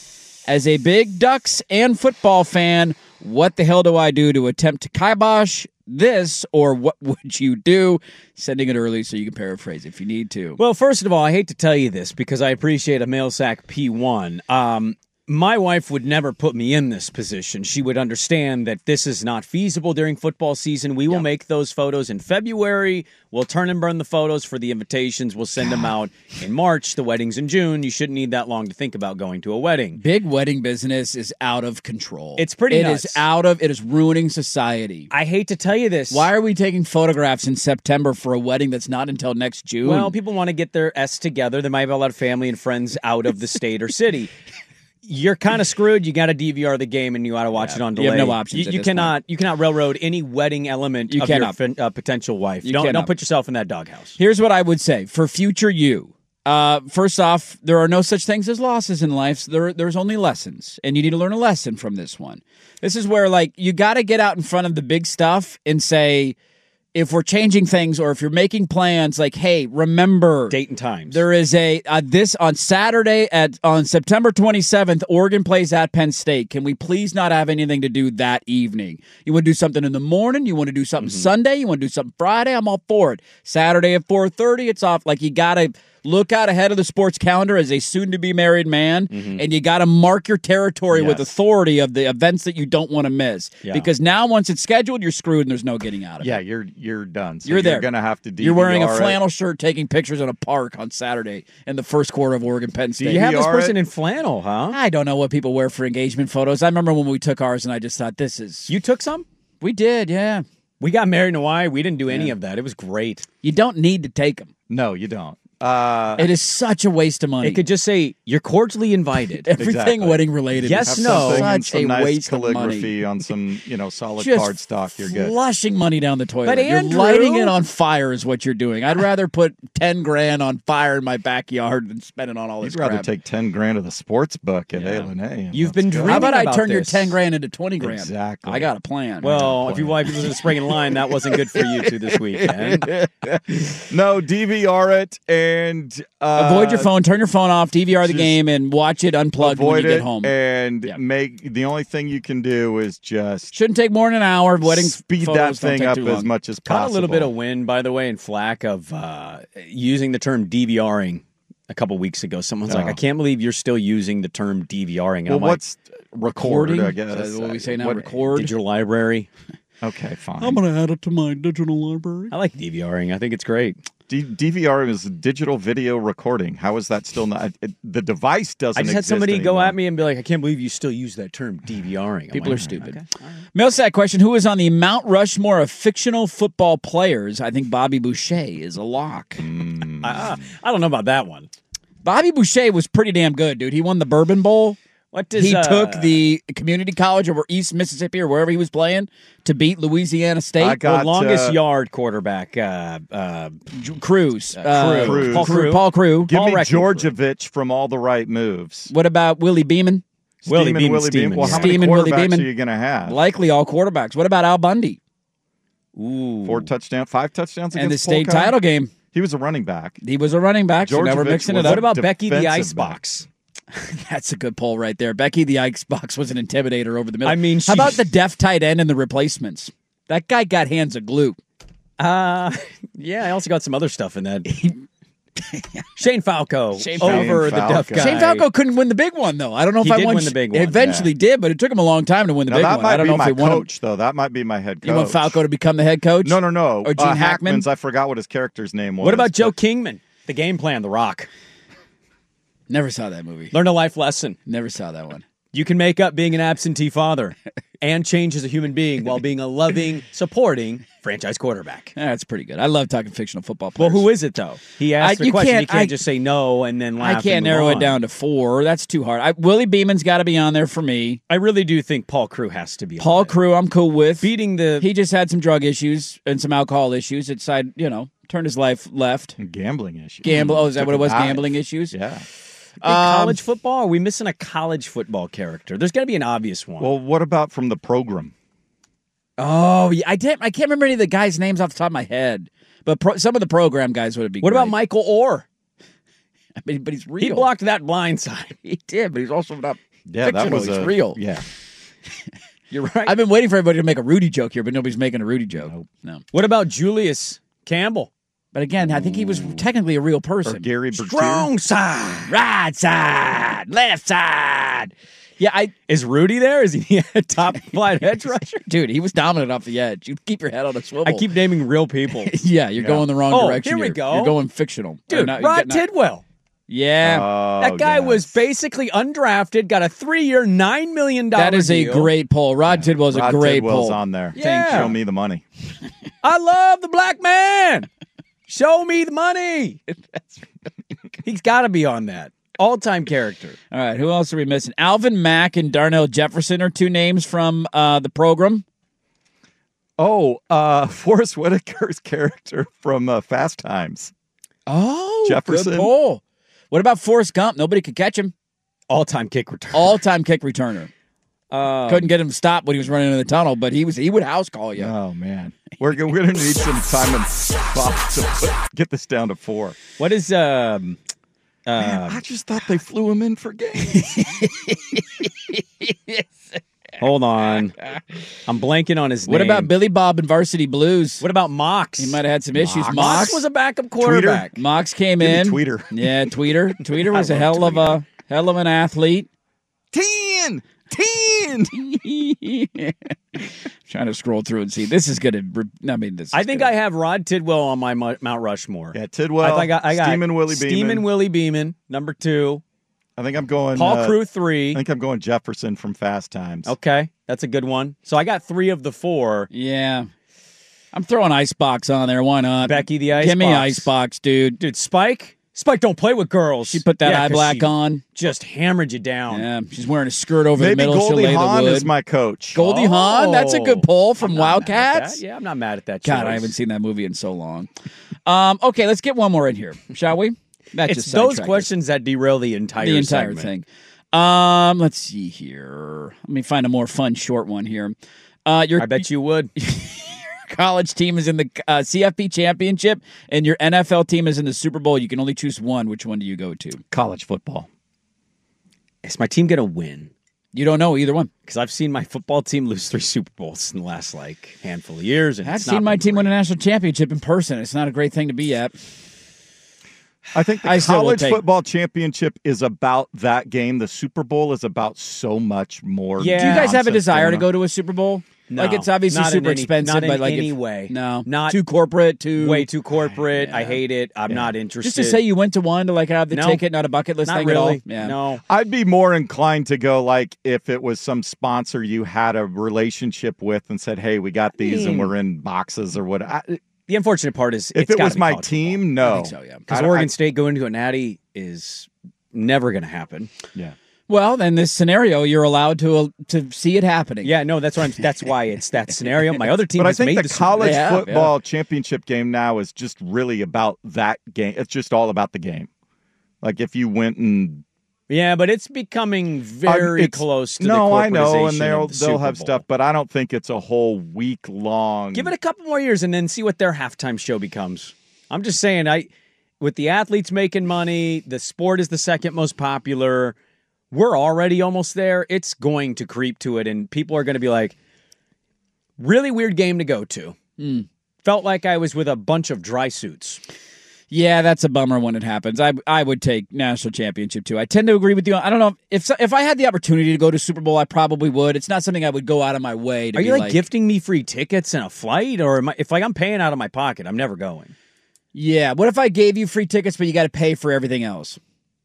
Speaker 10: As a big Ducks and football fan, what the hell do I do to attempt to kibosh this, or what would you do? Sending it early so you can paraphrase if you need to.
Speaker 12: Well, first of all, I hate to tell you this because I appreciate a mail sack P one. Um, my wife would never put me in this position. She would understand that this is not feasible during football season. We will make those photos in February. We'll turn and burn the photos for the invitations. We'll send them out in March. The wedding's in June. You shouldn't need that long to think about going to a wedding.
Speaker 10: Big wedding business is out of control.
Speaker 12: It's pretty
Speaker 10: It
Speaker 12: nuts.
Speaker 10: is out of, it is ruining society.
Speaker 12: I hate to tell you this.
Speaker 10: Why are we taking photographs in September for a wedding that's not until next June?
Speaker 12: Well, people want to get their S together. They might have a lot of family and friends out of the state or city. You're kind of screwed. You got to D V R the game, and you got to watch
Speaker 10: Yeah,
Speaker 12: it on
Speaker 10: you
Speaker 12: delay.
Speaker 10: have no options
Speaker 12: You,
Speaker 10: at
Speaker 12: you
Speaker 10: this
Speaker 12: cannot. You cannot railroad any wedding element
Speaker 10: You
Speaker 12: of
Speaker 10: cannot.
Speaker 12: your fin- uh, potential wife.
Speaker 10: You
Speaker 12: don't
Speaker 10: cannot.
Speaker 12: don't put yourself in that doghouse.
Speaker 10: Here's what I would say for future you. Uh, first off, there are no such things as losses in life. So there, there's only lessons, and you need to learn a lesson from this one. This is where, like, you got to get out in front of the big stuff and say, if we're changing things or if you're making plans, like, hey, remember
Speaker 12: Date and times.
Speaker 10: there is a uh, this on Saturday at on September twenty-seventh. Oregon plays at Penn State. Can we please not have anything to do that evening? You want to do something in the morning? You want to do something
Speaker 12: Mm-hmm.
Speaker 10: Sunday? You want to do something Friday? I'm all for it. Saturday at four thirty, it's off. Like, you got to look out ahead of the sports calendar as a soon-to-be married man, and you got to mark your territory with
Speaker 12: Yes.
Speaker 10: authority of the events that you don't want to miss.
Speaker 12: Yeah.
Speaker 10: Because now, once it's scheduled, you're screwed and there's no getting out of
Speaker 11: Yeah,
Speaker 10: it.
Speaker 11: you're you're done. So
Speaker 10: You're there.
Speaker 11: You're gonna have to D V R
Speaker 10: You're wearing a
Speaker 11: it.
Speaker 10: flannel shirt taking pictures in a park on Saturday in the first quarter of Oregon Penn State.
Speaker 12: You have this
Speaker 11: D V R
Speaker 12: person
Speaker 11: it.
Speaker 12: in flannel, huh?
Speaker 10: I don't know what people wear for engagement photos. I remember when we took ours and I just thought, this is...
Speaker 12: You took some?
Speaker 10: We did, yeah.
Speaker 12: We got married in Hawaii. We didn't do any of that. It was great.
Speaker 10: You don't need to take them.
Speaker 11: No, you don't. Uh,
Speaker 10: It is such a waste of money.
Speaker 12: It could just say, you're cordially invited.
Speaker 10: Everything
Speaker 11: Exactly.
Speaker 10: wedding related
Speaker 12: Yes,
Speaker 10: is
Speaker 12: no.
Speaker 11: something and
Speaker 10: such
Speaker 11: some
Speaker 10: a
Speaker 11: nice
Speaker 10: waste of money.
Speaker 11: calligraphy on some, you know, solid
Speaker 10: Just
Speaker 11: card stock. You're good.
Speaker 10: flushing money down the toilet.
Speaker 12: But
Speaker 10: You're
Speaker 12: Andrew-
Speaker 10: lighting it on fire is what you're doing. I'd rather put ten grand on fire in my backyard than spend it on all this
Speaker 11: You'd rather
Speaker 10: crap.
Speaker 11: take ten grand of the sports book at A and A.
Speaker 12: You've been
Speaker 10: How
Speaker 12: dreaming
Speaker 10: about I
Speaker 12: about
Speaker 10: turn your
Speaker 12: this.
Speaker 10: ten grand into twenty grand?
Speaker 11: Exactly.
Speaker 10: I got a plan.
Speaker 12: Well, if you wife was in the spring in line, that wasn't good for you two this weekend.
Speaker 11: No, D V R it and uh,
Speaker 10: avoid your phone. Turn your phone off. D V R the
Speaker 11: just
Speaker 10: game and watch it unplugged when
Speaker 11: avoid
Speaker 10: you
Speaker 11: it
Speaker 10: get home.
Speaker 11: and
Speaker 10: Yeah.
Speaker 11: make the only thing you can do is just
Speaker 10: Shouldn't take more than an hour. Wedding
Speaker 11: speed that
Speaker 10: photos don't
Speaker 11: thing
Speaker 10: take
Speaker 11: up
Speaker 10: too
Speaker 11: as
Speaker 10: long.
Speaker 11: much as
Speaker 12: Caught
Speaker 11: possible.
Speaker 12: a little bit of wind, by the way, in flack of uh, using the term DVRing a couple weeks ago. Someone's like,
Speaker 11: Oh.
Speaker 12: I can't believe you're still using the term DVRing. And
Speaker 11: Well,
Speaker 12: I'm like,
Speaker 11: what's record?
Speaker 10: Recording?
Speaker 11: I guess.
Speaker 10: Is that what we say now?
Speaker 12: what,
Speaker 10: Record?
Speaker 12: Digital library.
Speaker 11: Okay, fine.
Speaker 10: I'm going to add it to my digital library.
Speaker 12: I like DVRing. I think it's great.
Speaker 11: D- DVR is digital video recording. How is that still not? It, the device doesn't.
Speaker 12: I just had
Speaker 11: exist
Speaker 12: somebody go
Speaker 11: anymore.
Speaker 12: at me and be like, I can't believe you still use that term DVRing. I'm
Speaker 10: People
Speaker 12: like,
Speaker 10: are stupid.
Speaker 12: okay, all right.
Speaker 10: Mailsat question: who is on the Mount Rushmore of fictional football players? I think Bobby Boucher is a lock.
Speaker 11: Mm.
Speaker 12: I, I don't know about that one.
Speaker 10: Bobby Boucher was pretty damn good, dude. He won the Bourbon Bowl.
Speaker 12: What does,
Speaker 10: he
Speaker 12: uh,
Speaker 10: took the community college over East Mississippi or wherever he was playing to beat Louisiana State.
Speaker 11: I got
Speaker 12: the longest
Speaker 11: uh,
Speaker 12: yard quarterback, uh, uh,
Speaker 10: Cruz.
Speaker 12: Uh,
Speaker 11: Cruz.
Speaker 12: Paul Crew.
Speaker 10: Paul Crew.
Speaker 11: Give
Speaker 12: Paul
Speaker 11: me
Speaker 12: Reckitt.
Speaker 11: Georgievich from All the Right Moves.
Speaker 10: What about Willie Beeman?
Speaker 12: Willie
Speaker 11: Steeman,
Speaker 12: Beeman,
Speaker 11: Willie
Speaker 12: Steeman,
Speaker 11: Beeman. Well, how
Speaker 12: yeah.
Speaker 11: many
Speaker 10: Steeman, Willie
Speaker 11: quarterbacks
Speaker 10: Beeman.
Speaker 11: are you going to have?
Speaker 10: Likely all quarterbacks. What about Al Bundy?
Speaker 12: Ooh.
Speaker 11: Four touchdowns, five touchdowns
Speaker 10: And the
Speaker 11: against
Speaker 10: state
Speaker 11: Polk County?
Speaker 10: title game.
Speaker 11: He was a running back.
Speaker 10: He was a running back, so now we're
Speaker 11: Georgievich
Speaker 10: mixing it
Speaker 11: was
Speaker 10: up.
Speaker 12: What about
Speaker 11: a
Speaker 12: Becky the
Speaker 11: defensive
Speaker 12: Icebox?
Speaker 10: That's a good poll right there. Becky the Icebox was an intimidator over the middle.
Speaker 12: I mean,
Speaker 10: how about
Speaker 12: she's-
Speaker 10: the deaf tight end and the replacements? That guy got hands of glue.
Speaker 12: Uh, yeah, I also got some other stuff in that. Shane Falco
Speaker 10: Shane
Speaker 12: over
Speaker 11: Falco.
Speaker 12: the deaf guy.
Speaker 10: Shane Falco couldn't win the big one, though. I don't know if
Speaker 12: He
Speaker 10: I
Speaker 12: did
Speaker 10: won.
Speaker 12: win the big
Speaker 10: He
Speaker 12: one,
Speaker 10: eventually did, but it took him a long time to win the
Speaker 11: Now,
Speaker 10: big
Speaker 11: that
Speaker 10: one.
Speaker 11: might
Speaker 10: I don't
Speaker 11: be
Speaker 10: know if
Speaker 11: my
Speaker 10: he won. him.
Speaker 11: coach, though. That might be my head coach.
Speaker 10: You want Falco to become the head coach?
Speaker 11: No, no, no.
Speaker 10: Or Gene
Speaker 11: uh,
Speaker 10: Hackman?
Speaker 11: Hackman's, I forgot what his character's name was.
Speaker 12: What about Joe
Speaker 11: but-
Speaker 12: Kingman? The game plan, The Rock.
Speaker 10: Never saw that movie.
Speaker 12: Learn a life lesson.
Speaker 10: Never saw that one.
Speaker 12: You can make up being an absentee father and change as a human being while being a loving, supporting franchise quarterback.
Speaker 10: That's pretty good. I love talking fictional football
Speaker 12: Well,
Speaker 10: players.
Speaker 12: who is it, though? He asked
Speaker 10: I-
Speaker 12: the
Speaker 10: you
Speaker 12: question.
Speaker 10: can't-
Speaker 12: he can't
Speaker 10: I-
Speaker 12: just say no and then laugh.
Speaker 10: I can't
Speaker 12: and move
Speaker 10: narrow
Speaker 12: on.
Speaker 10: it down to four. That's too hard. I, Willie Beeman's got to be on there for me.
Speaker 12: I really do think Paul Crew has to be on
Speaker 10: Paul
Speaker 12: there.
Speaker 10: Crew, I'm cool with.
Speaker 12: Beating the...
Speaker 10: He just had some drug issues and some alcohol issues. It side, you know, turned his life left.
Speaker 11: Gambling issue.
Speaker 10: Gamble. Oh, is that
Speaker 11: Took
Speaker 10: what it
Speaker 11: a
Speaker 10: was?
Speaker 11: dive.
Speaker 10: Gambling issues.
Speaker 11: Yeah.
Speaker 12: Big college football? Are we missing a college football character? There's got to be an obvious one.
Speaker 11: Well, what about from the program?
Speaker 10: Oh, yeah, I didn't. I can't remember any of the guys' names off the top of my head, but pro, some of the program guys would be.
Speaker 12: what
Speaker 10: great.
Speaker 12: about Michael Orr?
Speaker 10: I mean, but he's real.
Speaker 12: He blocked that blind side.
Speaker 10: He did, but he's also not.
Speaker 11: Yeah, that
Speaker 10: fictional.
Speaker 11: was
Speaker 10: He's
Speaker 11: a,
Speaker 10: real.
Speaker 11: Yeah.
Speaker 12: You're right.
Speaker 10: I've been waiting for everybody to make a Rudy joke here, but nobody's making a Rudy joke.
Speaker 11: Nope.
Speaker 10: No.
Speaker 12: What about Julius Campbell?
Speaker 10: But again, I think he was technically a real
Speaker 11: Or
Speaker 10: person.
Speaker 11: Gary Bertier.
Speaker 12: Strong side.
Speaker 10: Right side, left side. Yeah, I
Speaker 12: Is Rudy there? Is he a top flight edge rusher?
Speaker 10: dude, he was dominant off the edge. You keep your head on a swivel.
Speaker 12: I keep naming real people.
Speaker 10: yeah, you're
Speaker 11: Yeah.
Speaker 10: going the wrong
Speaker 12: Oh,
Speaker 10: direction.
Speaker 12: here we
Speaker 10: You're-
Speaker 12: go.
Speaker 10: You're going fictional, Or
Speaker 12: Dude,
Speaker 10: not-
Speaker 12: Rod
Speaker 10: not-
Speaker 12: Tidwell.
Speaker 10: Yeah,
Speaker 11: Oh,
Speaker 12: That guy
Speaker 11: yes.
Speaker 12: was basically undrafted, got a three-year, nine million dollars
Speaker 10: that is a
Speaker 12: deal.
Speaker 10: great poll. Rod Tidwell is a
Speaker 11: Rod
Speaker 10: great
Speaker 11: Tidwell's
Speaker 10: poll.
Speaker 11: on there.
Speaker 12: Yeah.
Speaker 11: Show me the money.
Speaker 12: I love the black man. Show me the money. He's got to be on that. All-time character.
Speaker 10: All right, who else are we missing? Alvin Mack and Darnell Jefferson are two names from uh, the program.
Speaker 11: Oh, uh, Forrest Whitaker's character from uh, Fast Times.
Speaker 10: Oh,
Speaker 11: Jefferson.
Speaker 10: good poll. What about Forrest Gump? Nobody could catch him.
Speaker 12: All-time kick return.
Speaker 10: All-time kick returner.
Speaker 12: Um,
Speaker 10: Couldn't get him to stop when he was running in the tunnel, but he was he would house call you.
Speaker 11: Oh man, we're go- we're gonna need some time and spot to put, get this down to four.
Speaker 12: What is... Um,
Speaker 11: Man,
Speaker 12: uh,
Speaker 11: I just thought they flew him in for games.
Speaker 12: hold on. I'm blanking on his
Speaker 10: What
Speaker 12: name.
Speaker 10: about Billy Bob and Varsity Blues?
Speaker 12: What about Mox?
Speaker 10: He might have had some issues.
Speaker 12: Mox,
Speaker 10: Mox
Speaker 12: was a backup quarterback.
Speaker 10: Mox came
Speaker 11: Give me
Speaker 10: in.
Speaker 11: Tweeter.
Speaker 10: Yeah, Tweeter. Tweeter was
Speaker 11: I
Speaker 10: a
Speaker 11: love
Speaker 10: hell of a hell of an athlete.
Speaker 11: Ten, ten.
Speaker 10: Trying to scroll through and see. This is gonna. I mean, this. Is
Speaker 12: I think
Speaker 10: gonna,
Speaker 12: I have Rod Tidwell on my Mo- Mount Rushmore.
Speaker 11: Yeah, Tidwell.
Speaker 12: I think I, I got
Speaker 11: Steeman Willie
Speaker 12: Steeman
Speaker 11: Beeman.
Speaker 12: Willie Beeman, number two.
Speaker 11: I think I'm going
Speaker 12: Paul
Speaker 11: uh,
Speaker 12: Crew, three.
Speaker 11: I think I'm going Jefferson from Fast Times.
Speaker 12: Okay, that's a good one. So I got three of the four.
Speaker 10: Yeah, I'm throwing Icebox on there. Why not?
Speaker 12: Becky the Icebox.
Speaker 10: Give me Icebox, dude.
Speaker 12: Dude, Spike. Spike don't play with girls.
Speaker 10: She put that
Speaker 12: Yeah,
Speaker 10: eye
Speaker 12: 'cause
Speaker 10: black
Speaker 12: she
Speaker 10: on.
Speaker 12: Just hammered you down.
Speaker 10: Yeah, she's wearing a skirt over
Speaker 11: Maybe
Speaker 10: the middle. She'll
Speaker 11: Goldie
Speaker 10: lay the
Speaker 11: Hawn
Speaker 10: wood.
Speaker 11: is my coach.
Speaker 10: Goldie Hawn. That's a good poll from
Speaker 12: I'm not mad at
Speaker 10: Wildcats.
Speaker 12: that. Yeah, I'm not mad at that.
Speaker 10: God,
Speaker 12: choice.
Speaker 10: I haven't seen that movie in so long. Um, okay, let's get one more in here, shall we? That
Speaker 12: It's
Speaker 10: just
Speaker 12: those
Speaker 10: sidetracked us.
Speaker 12: questions that derail the entire
Speaker 10: the entire
Speaker 12: segment.
Speaker 10: thing. Um, let's see here. Let me find a more fun short one here. Uh, your
Speaker 12: I bet you would.
Speaker 10: college team is in the uh, C F P championship and your N F L team is in the Super Bowl, you can only choose one. Which one do you go to?
Speaker 11: College football.
Speaker 12: Is my team going to win?
Speaker 10: You don't know either one.
Speaker 12: Because I've seen my football team lose three Super Bowls in the last like handful of years. And
Speaker 10: I've
Speaker 12: it's
Speaker 10: seen
Speaker 12: not
Speaker 10: my
Speaker 12: been
Speaker 10: team
Speaker 12: great.
Speaker 10: win a national championship in person. It's not a great thing to be at.
Speaker 11: I think the
Speaker 10: I still will
Speaker 11: college
Speaker 10: take-
Speaker 11: football championship is about that game. The Super Bowl is about so much more.
Speaker 12: Yeah.
Speaker 10: Do you guys have a
Speaker 11: nonsense
Speaker 10: desire to
Speaker 11: going
Speaker 10: go to a Super Bowl?
Speaker 12: No,
Speaker 10: like it's obviously
Speaker 12: not in
Speaker 10: super
Speaker 12: any-
Speaker 10: expensive,
Speaker 12: not in
Speaker 10: but like
Speaker 12: any
Speaker 10: if-
Speaker 12: way.
Speaker 10: no,
Speaker 12: Not-
Speaker 10: too corporate, too
Speaker 12: Way too corporate.
Speaker 10: Yeah.
Speaker 12: I hate it. I'm
Speaker 11: Yeah.
Speaker 12: not interested.
Speaker 10: Just to say you went to one to like have the
Speaker 12: No.
Speaker 10: ticket, not a bucket list
Speaker 12: Not
Speaker 10: thing
Speaker 12: really.
Speaker 10: at all. Yeah.
Speaker 12: No.
Speaker 11: I'd be more inclined to go like if it was some sponsor you had a relationship with and said, "Hey, we got these and
Speaker 12: mean-
Speaker 11: we're in boxes or what." I,
Speaker 12: The unfortunate part is
Speaker 11: if
Speaker 12: it's
Speaker 11: it
Speaker 12: gotta
Speaker 11: was
Speaker 12: be
Speaker 11: my
Speaker 12: college
Speaker 11: team, no.
Speaker 10: I think so, yeah.
Speaker 12: Because
Speaker 11: I-
Speaker 12: Oregon
Speaker 11: I-
Speaker 12: State going to a natty is never going to happen.
Speaker 11: Yeah.
Speaker 10: Well, in this scenario, you're allowed to uh, to see it happening.
Speaker 12: Yeah, no, that's why I'm, that's why it's that scenario. My other team
Speaker 11: But I
Speaker 12: has
Speaker 11: think
Speaker 12: made
Speaker 11: the
Speaker 12: the Super
Speaker 11: college
Speaker 10: They have,
Speaker 11: football championship game now is just really about that game. It's just all about the game. Like if you went and
Speaker 12: Yeah, but it's becoming very
Speaker 11: it's-
Speaker 12: close to
Speaker 11: no,
Speaker 12: the
Speaker 11: I know,
Speaker 12: corporatization
Speaker 11: and they'll
Speaker 12: of the
Speaker 11: they'll
Speaker 12: Super
Speaker 11: have
Speaker 12: Bowl.
Speaker 11: stuff, but I don't think it's a whole week long.
Speaker 12: Give it a couple more years and then see what their halftime show becomes. I'm just saying, I with the athletes making money, the sport is the second most popular. We're already almost there. It's going to creep to it, and people are going to be like, really weird game to go to.
Speaker 10: Mm.
Speaker 12: Felt like I was with a bunch of dry suits.
Speaker 10: Yeah, that's a bummer when it happens. I I would take national championship too. I tend to agree with you. I don't know if if I had the opportunity to go to Super Bowl, I probably would. It's not something I would go out of my way to.
Speaker 12: Are
Speaker 10: be
Speaker 12: you like,
Speaker 10: like
Speaker 12: gifting me free tickets and a flight, or am I, if like I'm paying out of my pocket, I'm never going?
Speaker 10: Yeah. What if I gave you free tickets, but you got to pay for everything else?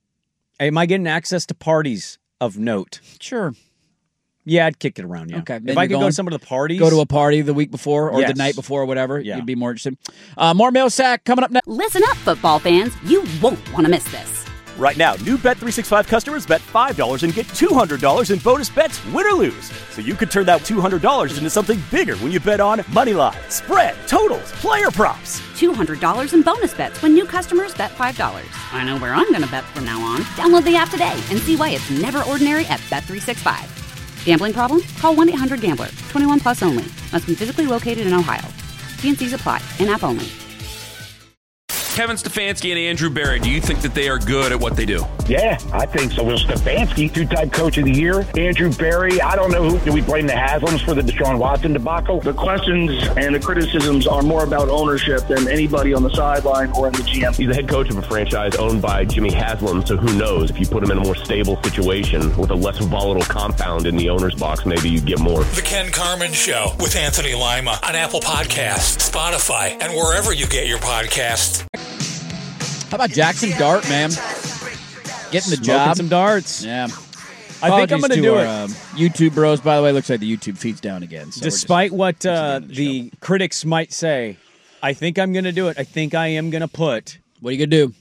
Speaker 12: Am I getting access to parties of note?
Speaker 10: Sure.
Speaker 12: Yeah, I'd kick it around. Yeah.
Speaker 10: Okay.
Speaker 12: If
Speaker 10: Then
Speaker 12: I
Speaker 10: you're
Speaker 12: could go
Speaker 10: going-
Speaker 12: to some of the parties,
Speaker 10: Go to a party the week before or
Speaker 12: Yes.
Speaker 10: the night before or whatever.
Speaker 12: Yeah.
Speaker 10: You'd be more interested. Uh, more mail sack coming up next.
Speaker 1: Listen up, football fans. You won't want to miss this.
Speaker 2: Right now, new Bet three sixty-five customers bet five dollars and get two hundred dollars in bonus bets, win or lose. So you could turn that two hundred dollars into something bigger when you bet on money line, spread, totals, player props.
Speaker 1: two hundred dollars in bonus bets when new customers bet five dollars. I know where I'm going to bet from now on. Download the app today and see why it's never ordinary at Bet three sixty-five. Gambling problem? Call one eight hundred gambler. twenty-one plus only. Must be physically located in Ohio. T and C's apply. In-app only.
Speaker 3: Kevin Stefanski and Andrew Barry, do you think that they are good at what they do?
Speaker 4: Yeah, I think so. Will Stefanski, two-time coach of the year. Andrew Barry, I don't know who. Do we blame the Haslams for the Deshaun Watson debacle?
Speaker 5: The questions and the criticisms are more about ownership than anybody on the sideline or in the G M.
Speaker 6: He's the head coach of a franchise owned by Jimmy Haslam, so who knows? If you put him in a more stable situation with a less volatile compound in the owner's box, maybe you'd get more.
Speaker 7: The Ken Carmen Show with Anthony Lima on Apple Podcasts, Spotify, and wherever you get your podcasts.
Speaker 10: How about Jackson Dart, man? Getting the
Speaker 12: Smoking
Speaker 10: job.
Speaker 12: some darts.
Speaker 10: Yeah.
Speaker 12: I think I'm
Speaker 10: Apologies
Speaker 12: going to
Speaker 10: to
Speaker 12: do
Speaker 10: our,
Speaker 12: it.
Speaker 10: Um, YouTube bros, by the way, looks like the YouTube feed's down again. So we're just-
Speaker 12: Despite what uh,
Speaker 10: the
Speaker 12: the critics might say, I think I'm going to do it. I think I am going to put.
Speaker 10: what are you going to do?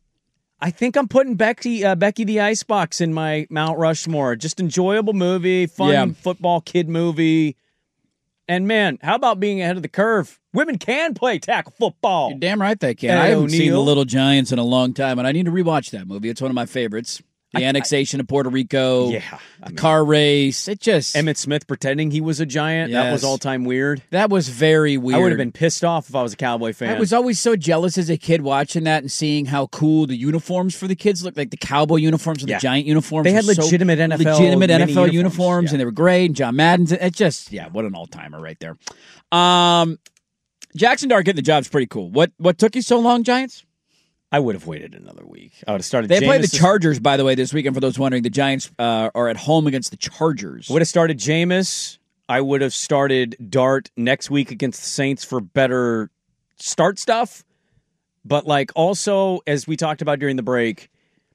Speaker 12: I think I'm putting Becky uh, Becky the Icebox in my Mount Rushmore. Just enjoyable movie, fun
Speaker 10: Yeah.
Speaker 12: football kid movie. And man, how about being ahead of the curve? Women can play tackle football.
Speaker 10: You're damn right they can.
Speaker 12: Hey,
Speaker 10: I haven't seen The
Speaker 12: O'Neal.
Speaker 10: Little Giants in a long time, and I need to rewatch that movie. It's one of my favorites. The annexation of Puerto Rico.
Speaker 12: Yeah,
Speaker 10: The car race. It just...
Speaker 12: Emmett Smith pretending he was a giant. That was
Speaker 10: Yes.
Speaker 12: all time weird.
Speaker 10: That was very weird.
Speaker 12: I would have been pissed off if I was a Cowboy fan.
Speaker 10: I was always so jealous as a kid watching that and seeing how cool the uniforms for the kids looked, like the cowboy uniforms and
Speaker 12: Yeah.
Speaker 10: the giant uniforms.
Speaker 12: They had
Speaker 10: were so-
Speaker 12: legitimate N F L
Speaker 10: legitimate
Speaker 12: mini
Speaker 10: N F L uniforms,
Speaker 12: uniforms, yeah.
Speaker 10: and they were great. And John Madden's, it just, yeah, what an all timer right there. Um, Jackson Dart getting the job's pretty cool. What what took you so long, Giants?
Speaker 12: I would have waited another week. I would have started.
Speaker 10: They play the
Speaker 12: Jameis-
Speaker 10: Chargers, by the way, this weekend. For those wondering, the Giants uh, are at home against the Chargers.
Speaker 12: I would have started Jameis. I would have started Dart next week against the Saints for better start stuff. But like also, as we talked about during the break,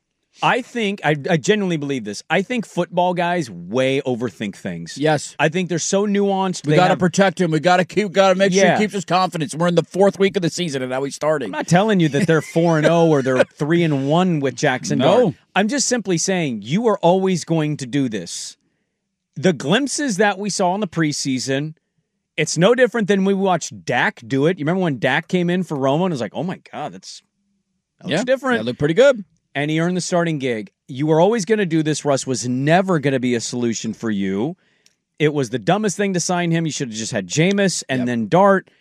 Speaker 12: I think, I, I genuinely believe this. I think football guys way overthink things.
Speaker 10: Yes.
Speaker 12: I think they're so nuanced.
Speaker 10: We
Speaker 12: They
Speaker 10: got to
Speaker 12: have-
Speaker 10: protect him. We got to keep. Got to make sure
Speaker 12: Yeah.
Speaker 10: he keeps his confidence. We're in the fourth week of the season, and now he's starting.
Speaker 12: I'm not telling you that they're four and zero or they're three and one with Jackson
Speaker 10: No.
Speaker 12: Dart. I'm just simply saying you are always going to do this. The glimpses that we saw in the preseason, it's no different than we watched Dak do it. You remember when Dak came in for Romo and was like, "Oh my God, that's that looks
Speaker 10: yeah,
Speaker 12: different."
Speaker 10: That looked pretty good.
Speaker 12: And he earned the starting gig. You were always going to do this. Russ was never going to be a solution for you. It was the dumbest thing to sign him. You should have just had Jameis and
Speaker 10: Yep.
Speaker 12: then Dart.